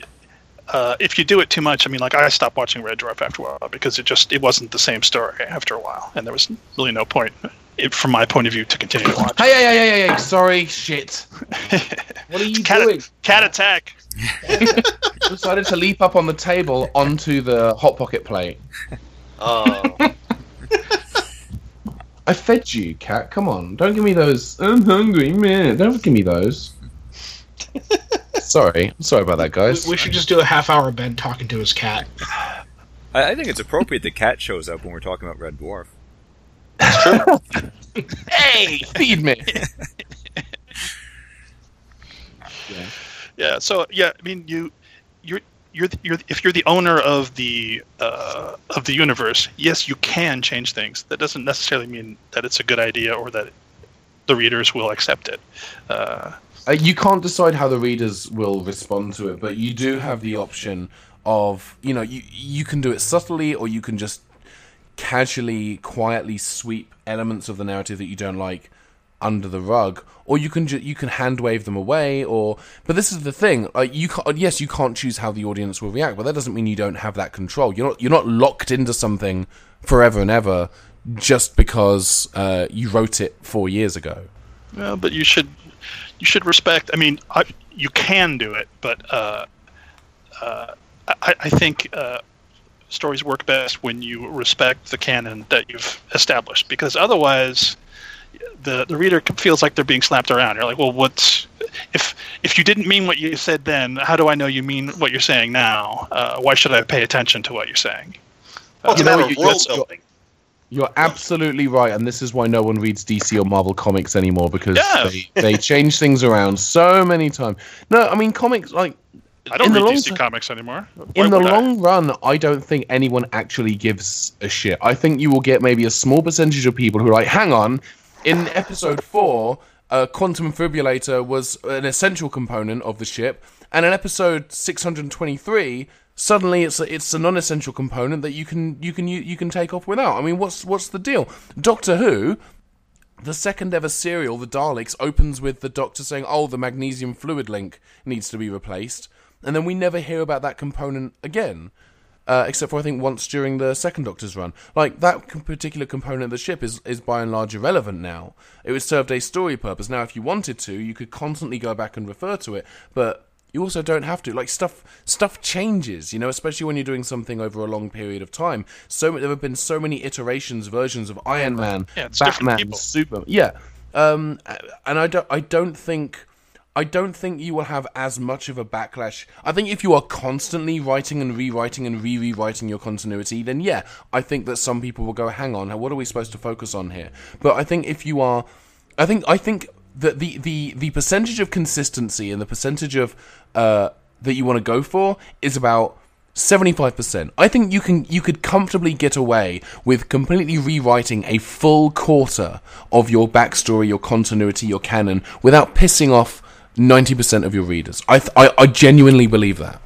uh, if you do it too much. I mean, like, I stopped watching Red Dwarf after a while because it just it wasn't the same story after a while, and there was really no point, it, from my point of view, to continue to watch. Hey, hey, hey, hey, hey, sorry, shit. What are you cat, doing? Cat attack. Decided to leap up on the table onto the Hot Pocket plate. Oh. I fed you, cat. Come on, don't give me those. I'm hungry, man. Don't give me those. Sorry, sorry about that, guys. We, we should just do a half hour of Ben talking to his cat. I, I think it's appropriate the cat shows up when we're talking about Red Dwarf. Hey, feed me. Yeah. Yeah. So yeah, I mean, you, you're, you're, you're, if you're the owner of the uh, of the universe, yes, you can change things. That doesn't necessarily mean that it's a good idea or that the readers will accept it. Uh, Uh, you can't decide how the readers will respond to it, but you do have the option of, you know, you you can do it subtly, or you can just casually, quietly sweep elements of the narrative that you don't like under the rug, or you can ju- you can hand wave them away. Or, but this is the thing: like, you can't, yes, you can't choose how the audience will react, but that doesn't mean you don't have that control. You're not you're not locked into something forever and ever just because uh, you wrote it four years ago. well, but you should. You should respect. I mean, I, you can do it, but uh, uh, I, I think uh, stories work best when you respect the canon that you've established. Because otherwise, the the reader feels like they're being slapped around. You're like, well, what's if if you didn't mean what you said then? How do I know you mean what you're saying now? Uh, why should I pay attention to what you're saying? Well, it's You a know matter what, of you- world you're- building. You're absolutely right, and this is why no one reads D C or Marvel comics anymore, because Yeah. they, they change things around so many times. No, I mean, comics, like, I don't in the read long D C term- comics anymore. Why In the would I? long run, I don't think anyone actually gives a shit. I think you will get maybe a small percentage of people who are like, hang on, in episode four, uh, Quantum Fibrillator was an essential component of the ship, and in episode six hundred twenty-three, suddenly it's a, it's a non-essential component that you can you can you, you can take off without. I mean, what's what's the deal? Doctor Who, the second ever serial, The Daleks, opens with the Doctor saying, "Oh, the magnesium fluid link needs to be replaced," and then we never hear about that component again. Uh, except for, I think, once during the second Doctor's run. Like, that com- particular component of the ship is, is by and large irrelevant now. It was served a story purpose. Now, if you wanted to, you could constantly go back and refer to it, but you also don't have to. Like, stuff stuff changes, you know, especially when you're doing something over a long period of time. So there have been so many iterations, versions of Iron Man, Yeah, it's different Batman, people. Superman. Yeah. Um, and I don't, I don't think... I don't think you will have as much of a backlash. I think if you are constantly writing and rewriting and re-rewriting your continuity, then yeah, I think that some people will go, hang on, what are we supposed to focus on here? But I think if you are... I think I think that the, the, the percentage of consistency and the percentage of uh, that you want to go for is about seventy-five percent. I think you can you could comfortably get away with completely rewriting a full quarter of your backstory, your continuity, your canon, without pissing off ninety percent of your readers. I, th- I I genuinely believe that.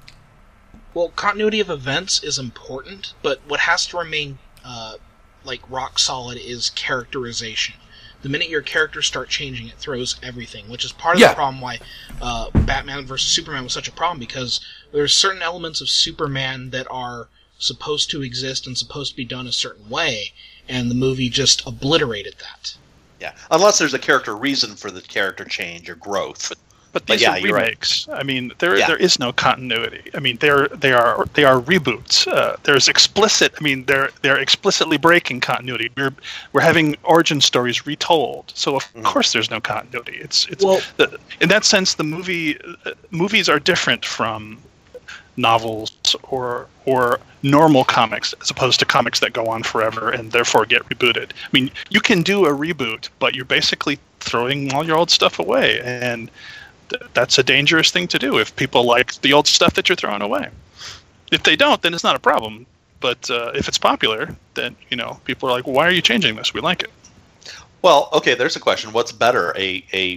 Well, continuity of events is important, but what has to remain uh, like rock solid is characterization. The minute your characters start changing, it throws everything, which is part of Yeah. the problem why uh, Batman versus Superman was such a problem, because there's certain elements of Superman that are supposed to exist and supposed to be done a certain way, and the movie just obliterated that. Yeah, unless there's a character reason for the character change or growth. But But these yeah, are you're right. remakes. I mean, there Yeah. there is no continuity. I mean, they're they are they are reboots. Uh, there's explicit. I mean, they're they're explicitly breaking continuity. We're we're having origin stories retold. So of Mhm. course there's no continuity. It's it's Well- the, in that sense the movie uh, movies are different from novels or or normal comics as opposed to comics that go on forever and therefore get rebooted. I mean, you can do a reboot, but you're basically throwing all your old stuff away, and th- that's a dangerous thing to do if people like the old stuff that you're throwing away. If they don't, then it's not a problem. But uh, if it's popular, then you know people are like, "Why are you changing this? We like it." Well, okay, there's a question. What's better, a a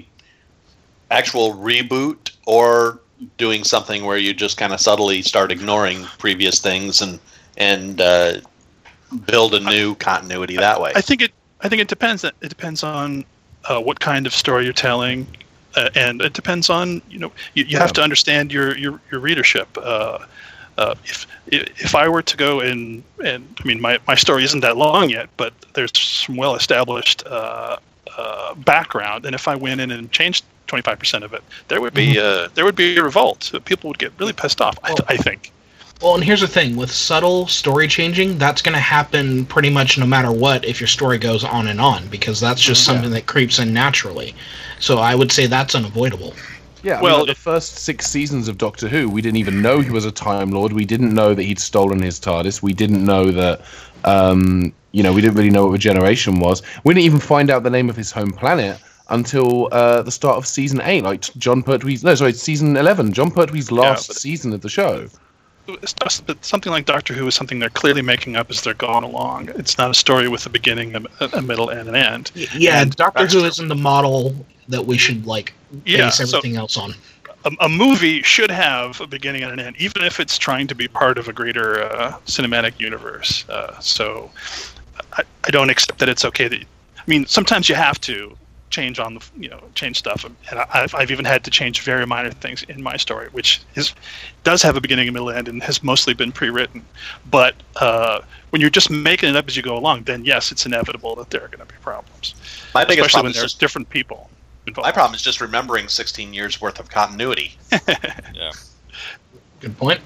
actual reboot or doing something where you just kind of subtly start ignoring previous things and and uh, build a new continuity that way? I think it. I think it depends. It depends on uh, what kind of story you're telling, uh, and it depends on you know you, you have to understand your your, your readership. Uh, uh, if if I were to go in and I mean my, my story isn't that long yet, but there's some well established uh, uh, background, and if I went in and changed twenty-five percent of it, there would be uh, there would be a revolt. People would get really pissed off. I, I think. Well, and here's the thing. With subtle story changing, that's going to happen pretty much no matter what if your story goes on and on, because that's just Mm-hmm. something that creeps in naturally. So I would say that's unavoidable. Yeah, I Well, mean, like it- the first six seasons of Doctor Who, we didn't even know he was a Time Lord. We didn't know that he'd stolen his TARDIS. We didn't know that, um, you know, we didn't really know what regeneration was. We didn't even find out the name of his home planet until uh, the start of season eight, like John Pertwee's, no, sorry, season eleven, John Pertwee's last but- season of the show. It's just- but something like Doctor Who is something they're clearly making up as they're going along. It's not a story with a beginning, a, a middle, and an end. Y- Yeah, And Doctor that's Who true. isn't the model that we should like Yeah, base so- everything else on. A, a movie should have a beginning and an end, even if it's trying to be part of a greater uh, cinematic universe. Uh, so I, I don't accept that it's okay that. I mean, sometimes you have to change on the you know change stuff, and I- I've I've even had to change very minor things in my story, which is does have a beginning and middle and end and has mostly been pre-written. But uh, when you're just making it up as you go along, then yes, it's inevitable that there are going to be problems, My biggest especially problem when is there's just different people involved. my problem is just remembering sixteen years worth of continuity. Yeah. Good point.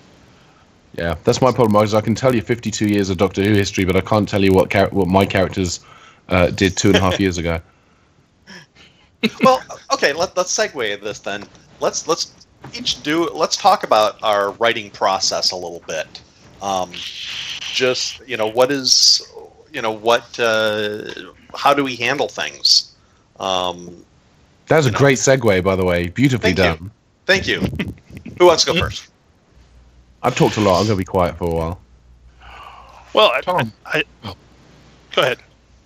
Yeah, that's my problem. Is I can tell you fifty-two years of Doctor Who history, but I can't tell you what char- what my characters uh, did two and a half years ago. Well, okay, let, let's segue this then. Let's let's each do. Let's talk about our writing process a little bit. Um, just you know, what is you know what? Uh, how do we handle things? Um, That was a You know. great segue, by the way. Beautifully Thank you. done. thank you. Who wants to go first? I've talked a lot. I'm going to be quiet for a while. Well, I, Tom. I, I go ahead.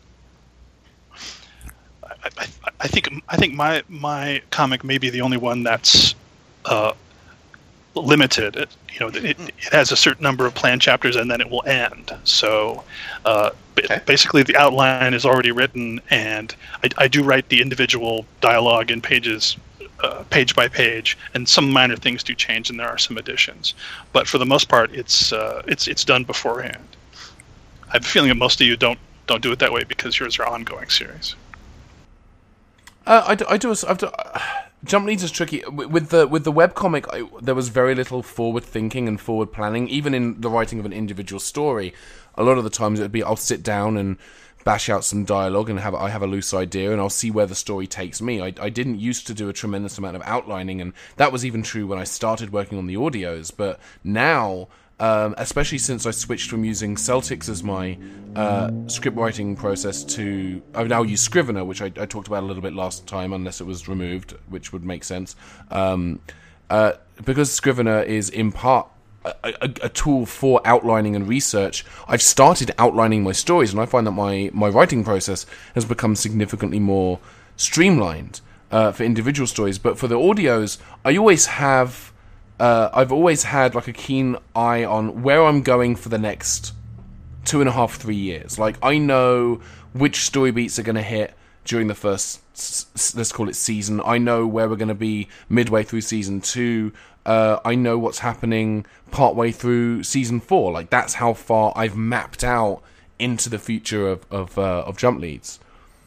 I, I, I think I think my my comic may be the only one that's uh, limited. It, you know, it, it has a certain number of planned chapters, and then it will end. So, uh, Okay. basically, the outline is already written, and I, I do write the individual dialogue in pages, uh, page by page, and some minor things do change, and there are some additions. But for the most part, it's uh, it's it's done beforehand. I have a feeling that most of you don't don't do it that way because yours are ongoing series. Uh, I do. I do. I've do, uh, Jump Leads is tricky with the with the webcomic. I, there was very little forward thinking and forward planning, even in the writing of an individual story. A lot of the times it would be I'll sit down and bash out some dialogue and have I have a loose idea and I'll see where the story takes me. I, I didn't used to do a tremendous amount of outlining, and that was even true when I started working on the audios. But now, um, especially since I switched from using Celtics as my uh, script writing process to I now use Scrivener, which I, I talked about a little bit last time, unless it was removed, which would make sense. Um, uh, because Scrivener is in part A, a, a tool for outlining and research, I've started outlining my stories, and I find that my, my writing process has become significantly more streamlined uh, for individual stories. But for the audios, I always have, uh, I've always had like a keen eye on where I'm going for the next two and a half, three years. Like I know which story beats are going to hit during the first, let's call it season. I know where we're going to be midway through season two. Uh, I know what's happening partway through season four. Like that's how far I've mapped out into the future of of, uh, of Jump Leads.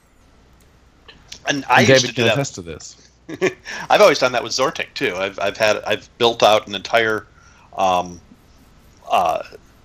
And I and used David to do can that. attest to this. I've always done that with Zortic too. I've I've had I've built out an entire um, uh,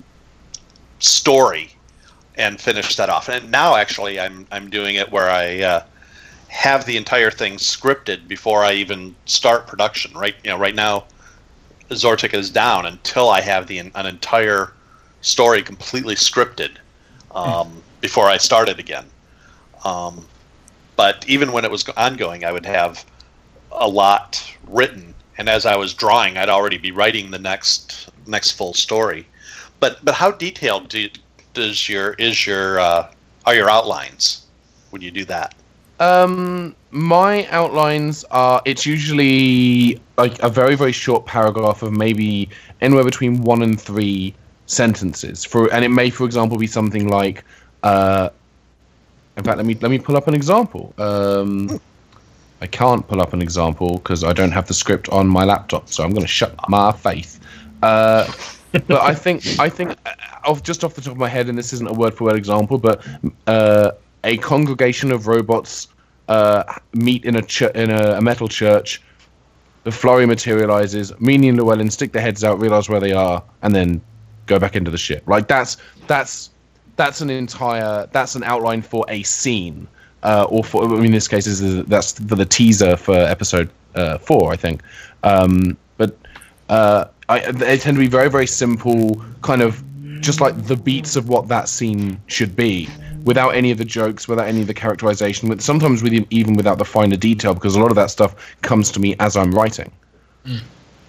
story and finished that off. And now actually I'm I'm doing it where I uh, have the entire thing scripted before I even start production. Right, you know, right now Zortic is down until I have the an entire story completely scripted um, before I start it again. Um, but even when it was ongoing, I would have a lot written, and as I was drawing, I'd already be writing the next next full story. But but how detailed do, does your is your uh, are your outlines when you do that? Um, my outlines are, it's usually like a very, very short paragraph of maybe anywhere between one and three sentences. For and it may, for example, be something like, uh, in fact, let me let me pull up an example. Um, I can't pull up an example because I don't have the script on my laptop, so I'm going to shut my face. Uh, but I think I think off just off the top of my head, and this isn't a word for word example, but uh, a congregation of robots uh, meet in a ch- in a, a metal church. The flurry materializes. Meanie and Llewellyn stick their heads out, realize where they are, and then go back into the ship. Like that's that's that's an entire that's an outline for a scene, uh, or for I mean, in this case, is that's for the teaser for episode uh, four, I think. Um, but uh, I, they tend to be very very simple, kind of just like the beats of what that scene should be, without any of the jokes, without any of the characterization, with sometimes with even without the finer detail, because a lot of that stuff comes to me as I'm writing. Mm.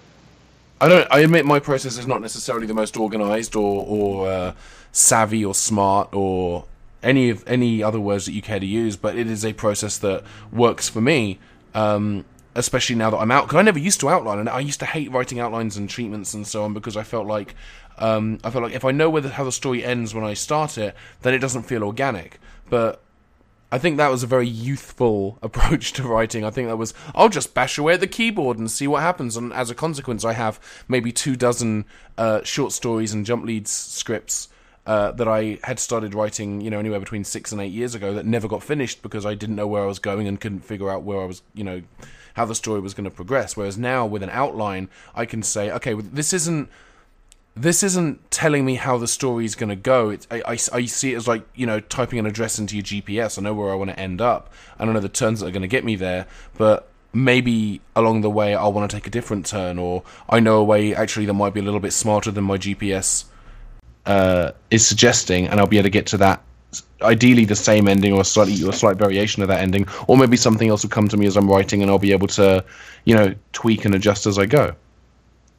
I don't. I admit my process is not necessarily the most organized or or uh, savvy or smart or any of any other words that you care to use, but it is a process that works for me. Um, especially now that I'm out, because I never used to outline, and I used to hate writing outlines and treatments and so on, because I felt like um, I felt like if I know where the, how the story ends when I start it, then it doesn't feel organic. But I think that was a very youthful approach to writing. I think that was, I'll just bash away at the keyboard and see what happens. And as a consequence, I have maybe two dozen uh, short stories and Jump Leads scripts uh, that I had started writing, you know, anywhere between six and eight years ago that never got finished because I didn't know where I was going and couldn't figure out where I was, you know, how the story was going to progress. Whereas now with an outline, I can say, okay, this isn't, This isn't telling me how the story is going to go. It's, I, I, I see it as like, you know, typing an address into your G P S. I know where I want to end up. I don't know the turns that are going to get me there, but maybe along the way I'll want to take a different turn, or I know a way actually that might be a little bit smarter than my G P S uh, is suggesting, and I'll be able to get to that, ideally the same ending or a slightly or a slight variation of that ending, or maybe something else will come to me as I'm writing, and I'll be able to, you know, tweak and adjust as I go.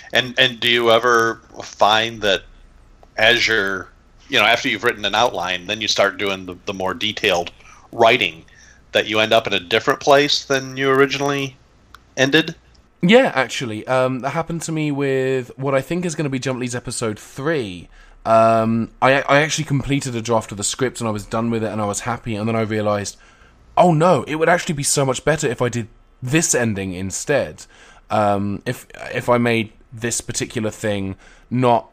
And and do you ever find that as you're, you know, after you've written an outline, then you start doing the, the more detailed writing, that you end up in a different place than you originally ended? Yeah, actually. Um, that happened to me with what I think is going to be Jump Leads episode three. Um, I, I actually completed a draft of the script and I was done with it and I was happy, and then I realised, oh no, it would actually be so much better if I did this ending instead. Um, if if I made this particular thing not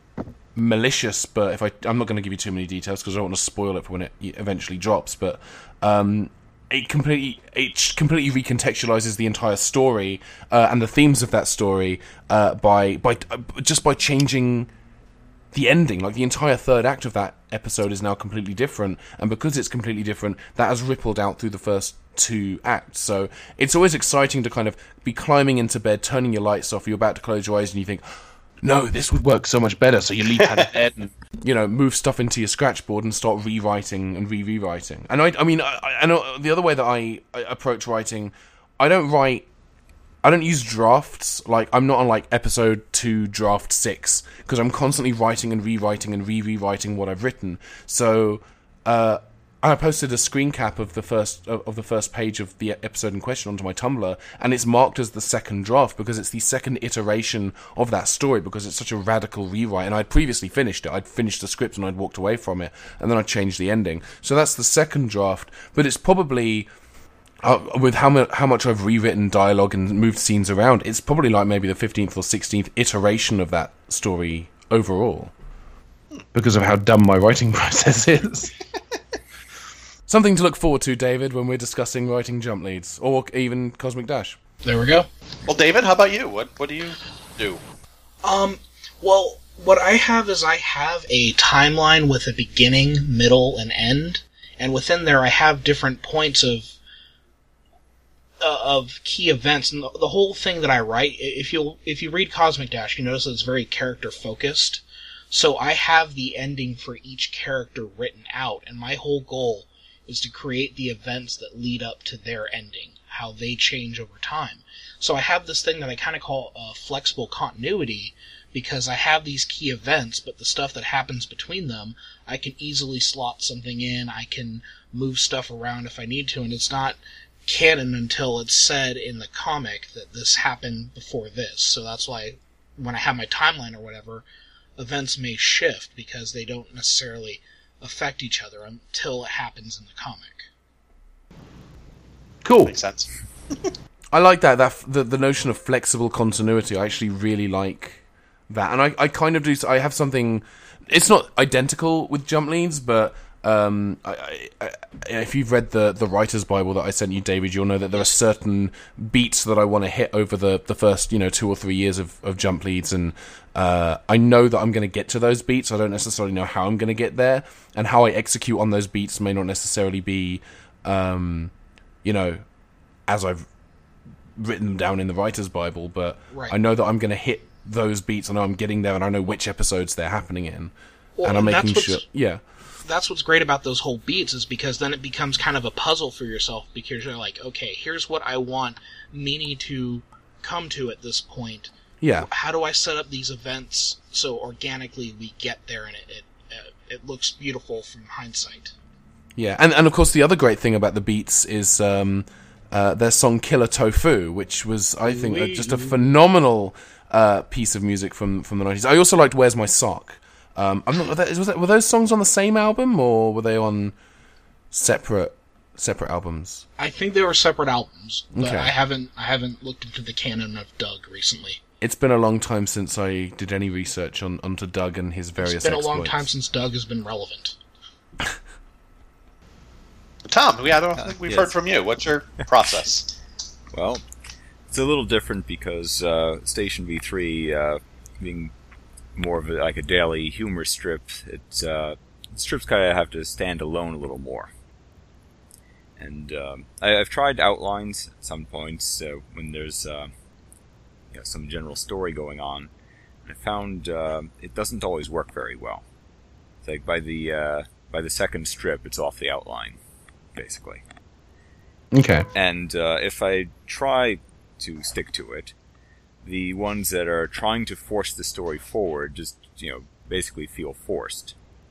malicious, but if I, I'm not going to give you too many details because I don't want to spoil it for when it eventually drops, but um, it completely it completely recontextualizes the entire story uh, and the themes of that story uh, by by uh, just by changing the ending. Like, the entire third act of that episode is now completely different, and because it's completely different, that has rippled out through the first two acts. So it's always exciting to kind of be climbing into bed, turning your lights off, you're about to close your eyes, and you think, no, this would work so much better. So you leap out of bed and, you know, move stuff into your scratchboard and start rewriting and re-rewriting. And I, I mean, I, I know the other way that I, I approach writing, I don't write, I don't use drafts. Like, I'm not on like episode two, draft six, because I'm constantly writing and rewriting and re-rewriting what I've written. So, uh, I posted a screen cap of the first of the first page of the episode in question onto my Tumblr, and it's marked as the second draft because it's the second iteration of that story, because it's such a radical rewrite. And I'd previously finished it. I'd finished the script and I'd walked away from it, and then I changed the ending. So that's the second draft, but it's probably, uh, with how, mu- how much I've rewritten dialogue and moved scenes around, it's probably like maybe the fifteenth or sixteenth iteration of that story overall, because of how dumb my writing process is. Something to look forward to, David, when we're discussing writing Jump Leads, or even Cosmic Dash. There we go. Well, David, how about you? What what do you do? Um, well, what I have is I have a timeline with a beginning, middle, and end, and within there I have different points of uh, of key events. And the, the whole thing that I write, if you if you read Cosmic Dash, you notice that it's very character focused. So I have the ending for each character written out, and my whole goal is to create the events that lead up to their ending, how they change over time. So I have this thing that I kind of call uh, flexible continuity, because I have these key events, but the stuff that happens between them, I can easily slot something in, I can move stuff around if I need to, and it's not canon until it's said in the comic that this happened before this. So that's why when I have my timeline or whatever, events may shift because they don't necessarily affect each other until it happens in the comic. Cool. Makes sense. I like that. That the the notion of flexible continuity. I actually really like that, and I, I kind of do. I have something. It's not identical with Jump Leads, but um, I, I, if you've read the the Writer's Bible that I sent you, David, you'll know that there are certain beats that I want to hit over the, the first, you know, two or three years of, of Jump Leads, and uh, I know that I'm going to get to those beats. I don't necessarily know how I'm going to get there, and how I execute on those beats may not necessarily be, um, you know, as I've written them down in the Writer's Bible, but Right. I know that I'm going to hit those beats. I know I'm getting there, and I know which episodes they're happening in, Well, and I'm and that's making what's- sure. Yeah. That's what's great about those whole beats, is because then it becomes kind of a puzzle for yourself, because you're like, okay, here's what I want Meanie to come to at this point. Yeah. How do I set up these events so organically we get there and it it, uh, it looks beautiful from hindsight? Yeah, and and of course the other great thing about the beats is um, uh, their song "Killer Tofu," which was, I think, uh, just a phenomenal uh, piece of music from from the nineties. I also liked "Where's My Sock." Um, I'm not. Was that, were those songs on the same album, or were they on separate separate albums? I think they were separate albums, but Okay. I haven't I haven't looked into the canon of Doug recently. It's been a long time since I did any research on onto Doug and his various It's been a long exploits. time since Doug has been relevant. Tom, we I don't Uh, think we've yes. heard from you. What's your process? Well, it's a little different because uh, Station V three, uh, being more of a, like a daily humor strip, it's uh, strips kind of have to stand alone a little more. And um, I, I've tried outlines at some points uh, when there's uh, you know, some general story going on. I found uh, it doesn't always work very well. It's like by the uh, by the second strip, it's off the outline, basically. Okay. And uh, if I try to stick to it, the ones that are trying to force the story forward just, you know, basically feel forced.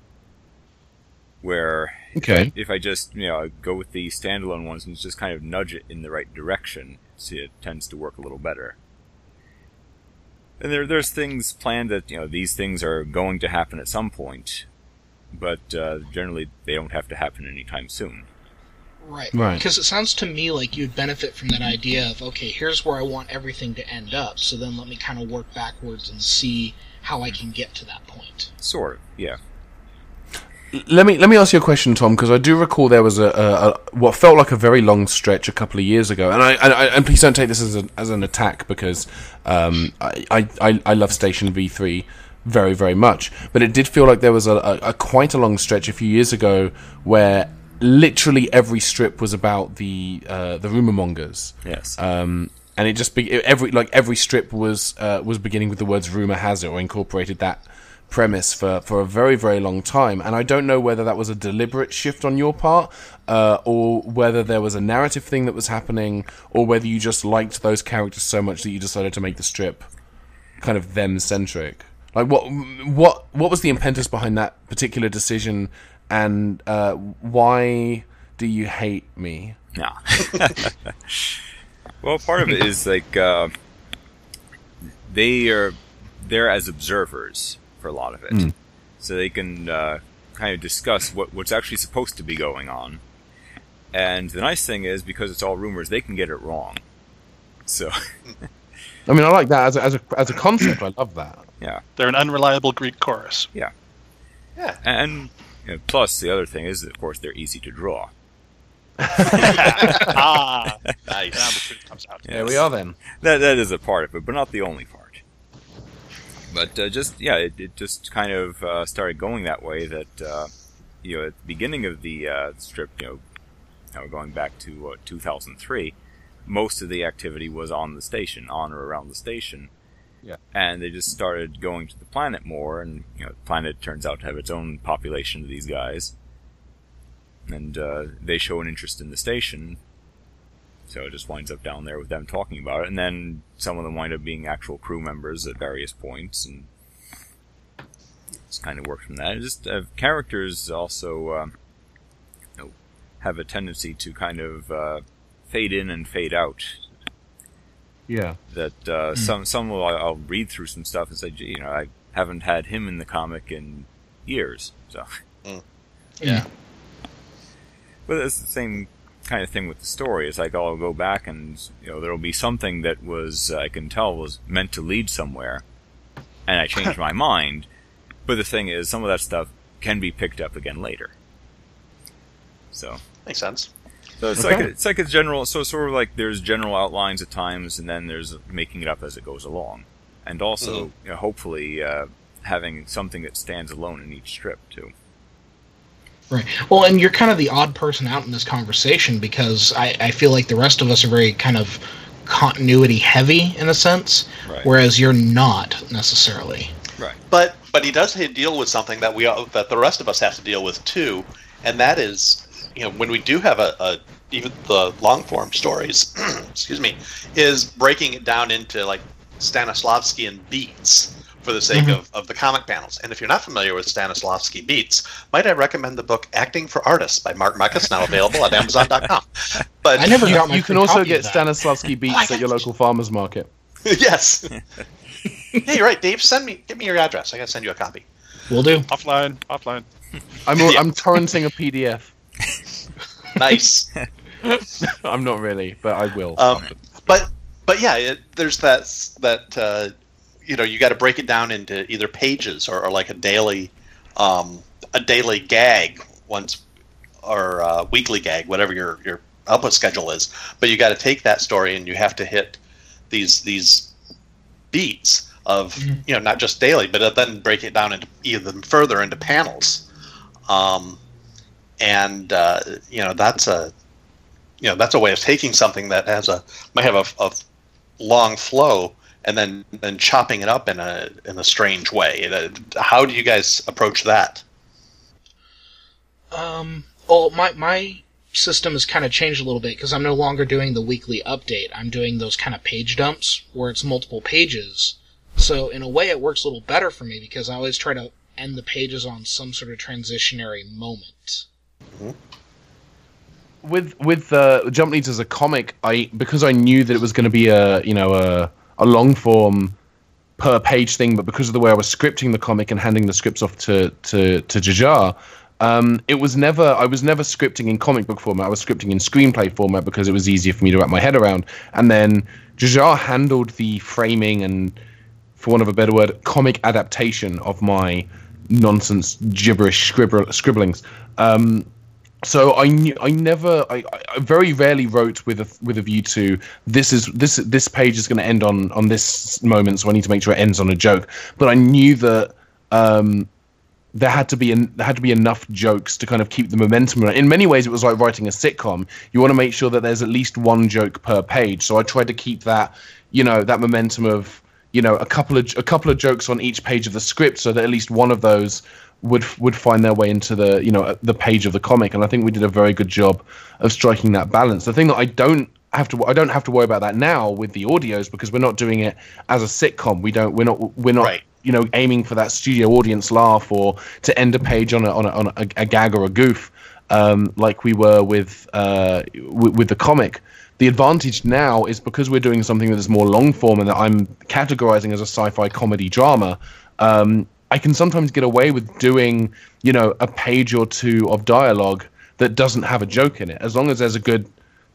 Where Okay. if I just, you know, go with the standalone ones and just kind of nudge it in the right direction, see, it tends to work a little better. And there, there's things planned that, you know, these things are going to happen at some point, but uh, generally they don't have to happen anytime soon. Right. Right. Because it sounds to me like you'd benefit from that idea of, okay, here's where I want everything to end up, so then let me kind of work backwards and see how I can get to that point. Sort of, yeah. Let me let me ask you a question, Tom, because I do recall there was a, a, a what felt like a very long stretch a couple of years ago, and I, I and please don't take this as a, as an attack, because um, I, I I love Station V three very very much, but it did feel like there was a, a, a quite a long stretch a few years ago where literally every strip was about the uh, the rumor mongers. Yes. Um, and it just be, every like every strip was uh, was beginning with the words "rumor has it" or incorporated that premise for, for a very, very long time. And I don't know whether that was a deliberate shift on your part, uh, or whether there was a narrative thing that was happening, or whether you just liked those characters so much that you decided to make the strip kind of them-centric. Like, what what what was the impetus behind that particular decision, and uh, why do you hate me? No. Well, part of it is, like, uh, they are there as observers for a lot of it. Mm. So they can uh, kind of discuss what, what's actually supposed to be going on. And the nice thing is, because it's all rumors, they can get it wrong. So, I mean, I like that as a, as a as a concept. I love that. Yeah, they're an unreliable Greek chorus. Yeah, yeah. And you know, plus, the other thing is, of course, they're easy to draw. Ah, nice. Now the truth comes out. Yes. There we are then. That that is a part of it, but not the only part. But uh, just yeah, it, it just kind of uh, started going that way. That uh, you know, at the beginning of the uh, strip, you know, you know, going back to uh, two thousand three, most of the activity was on the station, on or around the station. Yeah. And they just started going to the planet more, and you know, the planet turns out to have its own population of these guys, and uh, they show an interest in the station. So it just winds up down there with them talking about it, and then some of them wind up being actual crew members at various points, and it's kind of worked from that. It just uh, characters also uh, you know, have a tendency to kind of uh, fade in and fade out. Yeah. That uh, mm. some some will I'll read through some stuff and say, you know, I haven't had him in the comic in years, so mm. yeah. But it's the same kind of thing with the story. It's like I'll go back and, you know, there'll be something that was, uh, I can tell, was meant to lead somewhere, and I changed my mind. But the thing is, some of that stuff can be picked up again later. So makes sense. So it's okay. like a, it's like a general. So sort of like there's general outlines at times, and then there's making it up as it goes along, and also mm. you know, hopefully uh, having something that stands alone in each strip too. Right. Well, and you're kind of the odd person out in this conversation, because I, I feel like the rest of us are very kind of continuity heavy in a sense, right. whereas you're not necessarily. Right. But but he does deal with something that we all, that the rest of us have to deal with too, and that is, you know, when we do have a, a even the long form stories, excuse me, is breaking it down into like Stanislavskian beats for the sake mm-hmm. of, of the comic panels. And if you're not familiar with Stanislavski beats, might I recommend the book Acting for Artists by Mark Mekas, now available at Amazon dot com. But I never you, got my you can also copy get of that. Stanislavski beats at your local farmer's market. Yes. Hey, you're right, Dave. Send me, give me your address. I gotta send you a copy. Will do. Offline, offline. I'm Yeah. I'm torrenting a P D F. Nice. I'm not really, but I will. Um, but but yeah, it, there's that that uh, you know, you got to break it down into either pages or, or like a daily um, a daily gag once or uh, weekly gag, whatever your your output schedule is. But you got to take that story and you have to hit these these beats of mm-hmm. you know, not just daily, but then break it down into even further into panels. Um, and uh, you know, that's a you know that's a way of taking something that has a might have a, a long flow and then then chopping it up in a in a strange way. How do you guys approach that? Um. Well, my my system has kind of changed a little bit because I'm no longer doing the weekly update. I'm doing those kind of page dumps where it's multiple pages. So in a way it works a little better for me because I always try to end the pages on some sort of transitionary moment. Mm-hmm. With with uh, Jump Leads as a comic, I because I knew that it was going to be a you know a a long form per page thing, but because of the way I was scripting the comic and handing the scripts off to to to Jajar, um, it was never I was never scripting in comic book format. I was scripting in screenplay format because it was easier for me to wrap my head around. And then Jajar handled the framing and, for want of a better word, comic adaptation of my nonsense gibberish scribble, scribblings. Um, So I knew, I never I, I very rarely wrote with a with a view to this is this this page is going to end on on this moment, so I need to make sure it ends on a joke. But I knew that um, there had to be an, there had to be enough jokes to kind of keep the momentum. In many ways, it was like writing a sitcom. You want to make sure that there's at least one joke per page. So I tried to keep that you know that momentum of you know a couple of a couple of jokes on each page of the script, so that at least one of those would would find their way into the you know the page of the comic. And I think we did a very good job of striking that balance. The thing that I don't have to I don't have to worry about that now with the audios, because we're not doing it as a sitcom. We don't we're not we're not Right. you know aiming for that studio audience laugh or to end a page on a on a, on a, a gag or a goof um, like we were with uh, w- with the comic. The advantage now is because we're doing something that is more long form and that I'm categorizing as a sci-fi comedy drama. Um, I can sometimes get away with doing, you know, a page or two of dialogue that doesn't have a joke in it, as long as there's a good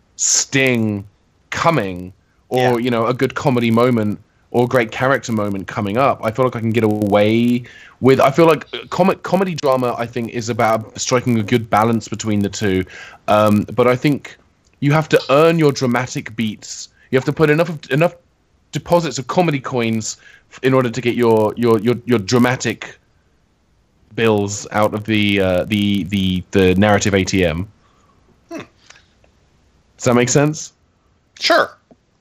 sting coming, or Yeah. you know, a good comedy moment or a great character moment coming up. I feel like I can get away with. I feel like comic comedy drama, I think, is about striking a good balance between the two. Um, but I think you have to earn your dramatic beats. You have to put enough of, enough deposits of comedy coins in order to get your your your, your dramatic bills out of the uh, the the the narrative A T M. Hmm. Does that make sense? Sure.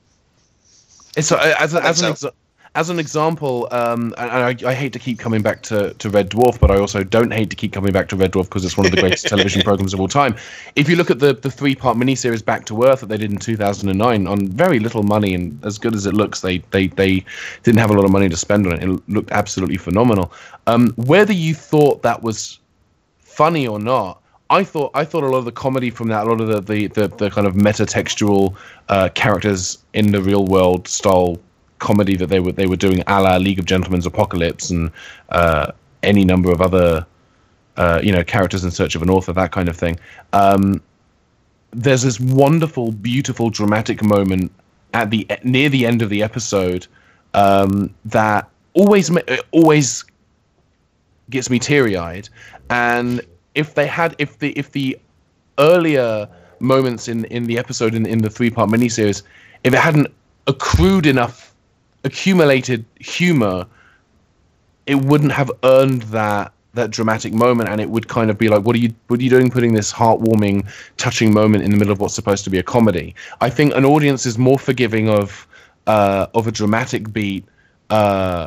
It's uh, as a, I as an think exa- as an example, um, and I, I hate to keep coming back to, to Red Dwarf, but I also don't hate to keep coming back to Red Dwarf because it's one of the greatest television programs of all time. If you look at the, the three-part miniseries Back to Earth that they did in two thousand nine on very little money, and as good as it looks, they, they, they didn't have a lot of money to spend on it. It looked absolutely phenomenal. Um, whether you thought that was funny or not, I thought I thought a lot of the comedy from that, a lot of the the, the, the kind of meta-textual uh, characters in the real world style comedy that they were they were doing, a la League of Gentlemen's Apocalypse and uh, any number of other uh, you know characters in search of an author, that kind of thing. Um, there's this wonderful, beautiful, dramatic moment at the near the end of the episode um, that always always gets me teary-eyed. And if they had, if the if the earlier moments in in the episode in in the three-part miniseries, if it hadn't accrued enough accumulated humor, it wouldn't have earned that that dramatic moment, and it would kind of be like, what are you what are you doing putting this heartwarming, touching moment in the middle of what's supposed to be a comedy? I think an audience is more forgiving of uh of a dramatic beat uh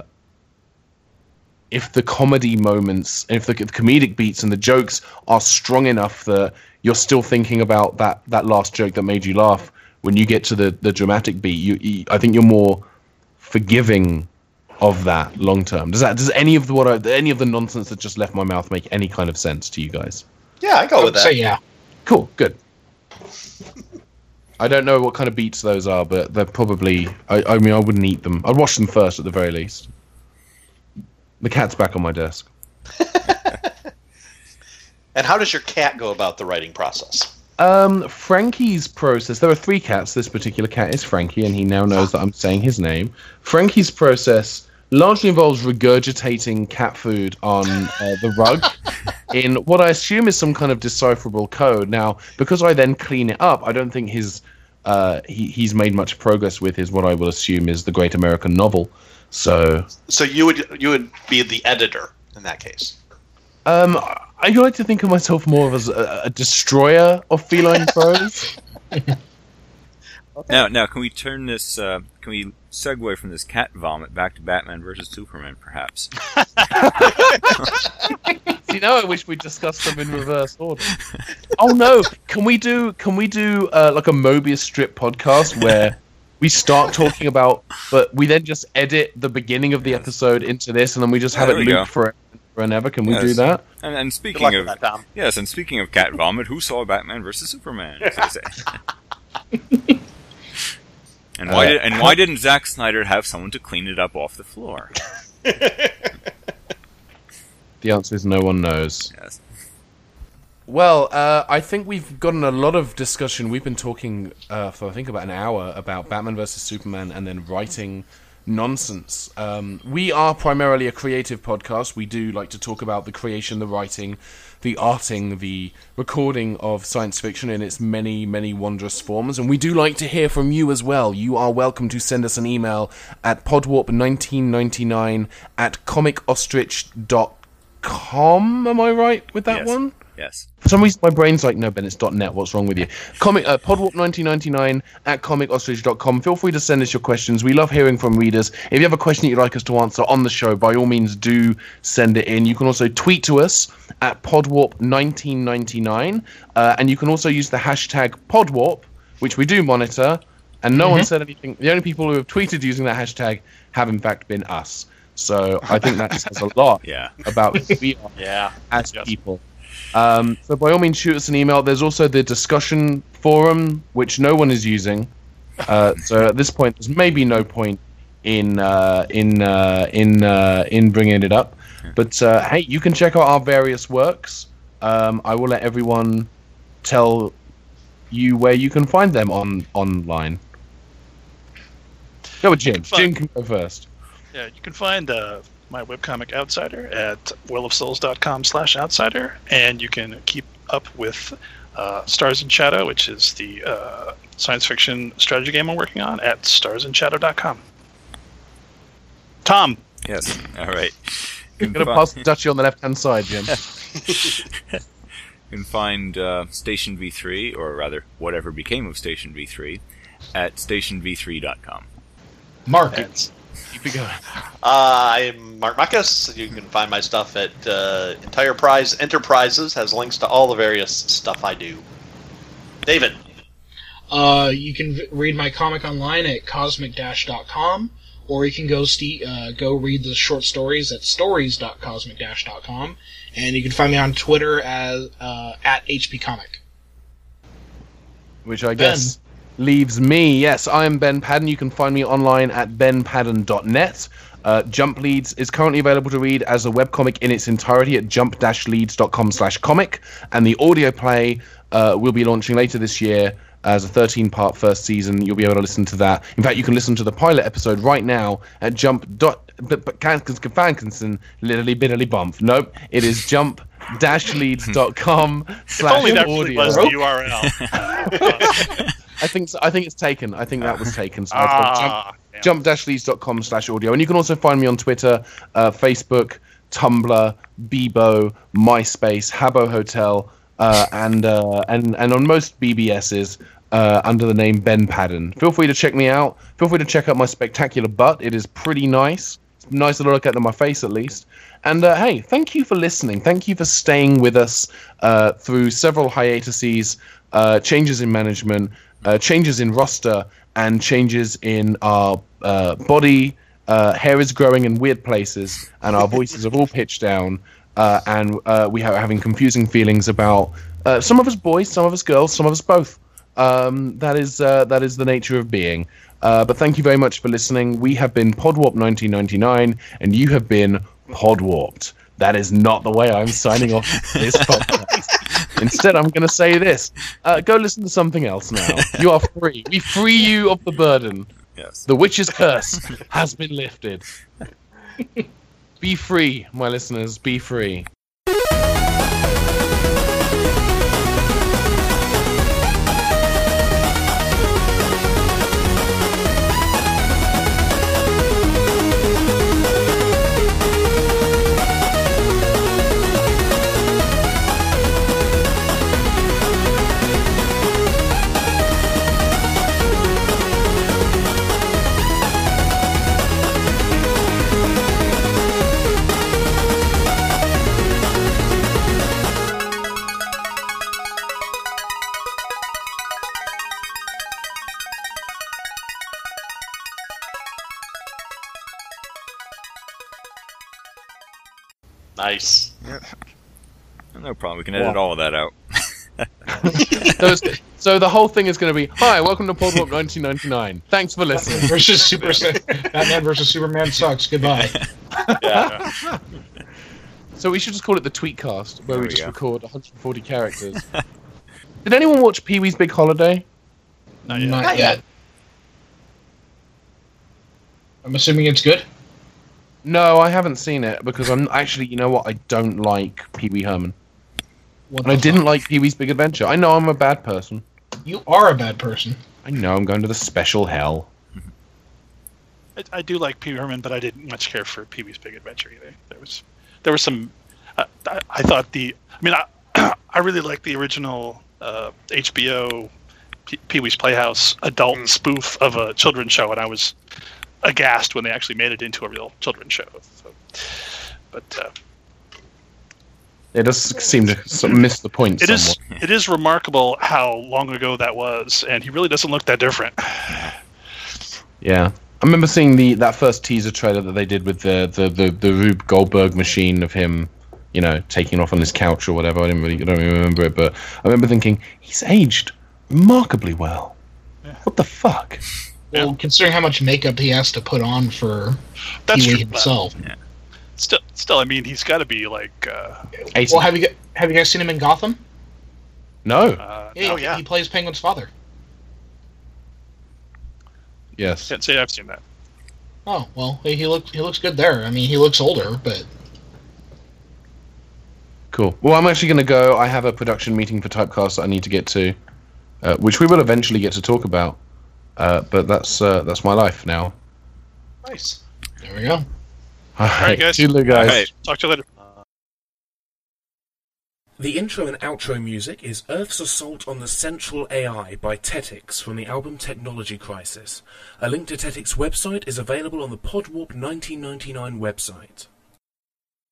if the comedy moments, if the, the comedic beats and the jokes are strong enough that you're still thinking about that that last joke that made you laugh when you get to the the dramatic beat. You, you I think you're more forgiving of that long term. Does that does any of the what I, any of the nonsense that just left my mouth make any kind of sense to you guys? Yeah, I go I with would that. say yeah. Cool, good. I don't know what kind of beats those are, but they're probably. I, I mean, I wouldn't eat them. I'd wash them first at the very least. The cat's back on my desk. And how does your cat go about the writing process? Um, Frankie's process. There are three cats. This particular cat is Frankie, and he now knows that I'm saying his name. Frankie's process largely involves regurgitating cat food on uh, the rug in what I assume is some kind of decipherable code. Now, because I then clean it up, I don't think his uh, he, he's made much progress with his what I will assume is the Great American Novel. So, So you would you would be the editor in that case. um, I like to think of myself more of as a, a destroyer of feline prose. Now, now, can we turn this? Uh, can we segue from this cat vomit back to Batman versus Superman, perhaps? See, know. I wish we discussed them in reverse order. Oh no! Can we do? Can we do uh, like a Mobius strip podcast where we start talking about, but we then just edit the beginning of the episode into this, and then we just have Yeah, it there we loop go. forever and ever? Can we Yes. do that? And, and Good speaking luck of with that, Tom. yes, and speaking of cat vomit, who saw Batman versus Superman? as they say. and why Uh, did and why didn't Zack Snyder have someone to clean it up off the floor? The answer is no one knows. Yes. Well, uh, I think we've gotten a lot of discussion. We've been talking uh, for I think about an hour about Batman versus Superman and then writing nonsense. Um, we are primarily a creative podcast. We do like to talk about the creation, the writing, the arting, the recording of science fiction in its many, many wondrous forms. And we do like to hear from you as well. You are welcome to send us an email at podwarp nineteen ninety-nine at comic ostrich dot com. Am I right with that Yes. one? Yes. For some reason, my brain's like, no, Ben, it's .net. What's wrong with you? Comic uh, podwarp nineteen ninety-nine at comic ostrich dot com. Feel free to send us your questions. We love hearing from readers. If you have a question you'd like us to answer on the show, by all means, do send it in. You can also tweet to us at podwarp nineteen ninety-nine, uh, and you can also use the hashtag podwarp, which we do monitor, and no Mhm. one said anything. The only people who have tweeted using that hashtag have, in fact, been us. So I think that says a lot Yeah. about who we are Yeah. as Yes. people. Um, so by all means, shoot us an email. There's also the discussion forum, which no one is using. Uh, so at this point, there's maybe no point in uh, in uh, in uh, in bringing it up. But uh, hey, you can check out our various works. Um, I will let everyone tell you where you can find them on online. Go with Jim. Fine. Jim can go first. Yeah, you can find uh, my webcomic Outsider at willofsouls.com slash outsider, and you can keep up with uh, Stars and Shadow, which is the uh, science fiction strategy game I'm working on, at stars and shadow dot com. Tom, Yes. All right. I'm going to pass the duchy on the left-hand side, Jim. You can find uh, Station V three, or rather, whatever became of Station V three, at station v three dot com. Mark. that's Keep it going. Uh, I'm Mark Muckus. You can find my stuff at uh, Enterprise Enterprises. Has links to all the various stuff I do. David. Uh, you can v- read my comic online at cosmic dash dot com, or you can go st- uh, go read the short stories at stories dot cosmic dash dot com, and you can find me on Twitter as uh, at H P Comic. Which I guess leaves me. Yes, I am Ben Padden. You can find me online at ben padden dot net. Uh, Jump Leads is currently available to read as a webcomic in its entirety at jump dash leads dot com slash comic, and the audio play uh, will be launching later this year as a thirteen-part first season. You'll be able to listen to that. In fact, you can listen to the pilot episode right now at jump dot literally bitterly bump. Nope, it is jump dash leads dot com if only slash that really audio. was the U R L. I think so, I think it's taken. I think that was taken. So I've got jump, ah, damn. jump dash leads dot com slash audio. And you can also find me on Twitter, uh, Facebook, Tumblr, Bebo, MySpace, Habbo Hotel, uh, and, uh, and and on most B B Ss uh, under the name Ben Padden. Feel free to check me out. Feel free to check out my spectacular butt. It is pretty nice. It's nice to look at than my face, at least. And uh, hey, thank you for listening. Thank you for staying with us uh, through several hiatuses, uh, changes in management, uh, changes in roster, and changes in our uh, body. Uh, hair is growing in weird places, and our voices have all pitched down. Uh, and uh, we are having confusing feelings about uh, some of us boys, some of us girls, some of us both. Um, that is uh, that is the nature of being. Uh, but thank you very much for listening. We have been Podwarp nineteen ninety-nine, and you have been Podwarped. That is not the way I'm signing off this podcast. Instead, I'm going to say this. Uh, go listen to something else now. You are free. We free you of the burden. Yes. The witch's curse has been lifted. Be free, my listeners. Be free. Nice. No problem. We can edit all of that out. so, it's- so the whole thing is going to be, hi, welcome to Podwalk nineteen ninety-nine. Thanks for listening. versus Super Batman versus Superman sucks. Goodbye. Yeah. So we should just call it the Tweetcast, where There we we just go. record one hundred forty characters. Did anyone watch Pee-wee's Big Holiday? Not yet. Not yet. I'm assuming it's good. No, I haven't seen it because I'm actually, you know what? I don't like Pee-wee Herman. What And I the didn't fuck? like Pee-wee's Big Adventure. I know I'm a bad person. You are a bad person. I know I'm going to the special hell. I, I do like Pee Wee Herman, but I didn't much care for Pee Wee's Big Adventure either. There was, there was some. Uh, I, I thought the. I mean, I, I really like the original uh, H B O P- Pee Wee's Playhouse adult Mm. spoof of a children's show, and I was aghast when they actually made it into a real children's show. So, but uh, It does seem to sort of miss the point it is somewhat. it is remarkable how long ago that was, and he really doesn't look that different. Yeah. I remember seeing the that first teaser trailer that they did with the, the, the, the Rube Goldberg machine of him, you know, taking off on his couch or whatever. I didn't really, I don't really remember it, but I remember thinking, he's aged remarkably well. What the fuck? Well, considering how much makeup he has to put on for That's Pee-wee true. himself. Still, still, I mean, he's got to be like. Uh, eighty. Well, have you gu- have you guys seen him in Gotham? No. uh, Yeah, Oh, he, yeah. he plays Penguin's father. Yes. Can't say I've seen that. Oh well, he he looks he looks good there. I mean, he looks older, but Cool. Well, I'm actually going to go. I have a production meeting for Typecast that I need to get to, uh, which we will eventually get to talk about. Uh, but that's uh, that's my life now. Nice. there we go. All right, guys. Toodaloo, guys. All right, talk to you later. The intro and outro music is Earth's Assault on the Central A I by Tetix from the album Technology Crisis. A link to Tetix's website is available on the Podwalk nineteen ninety-nine website.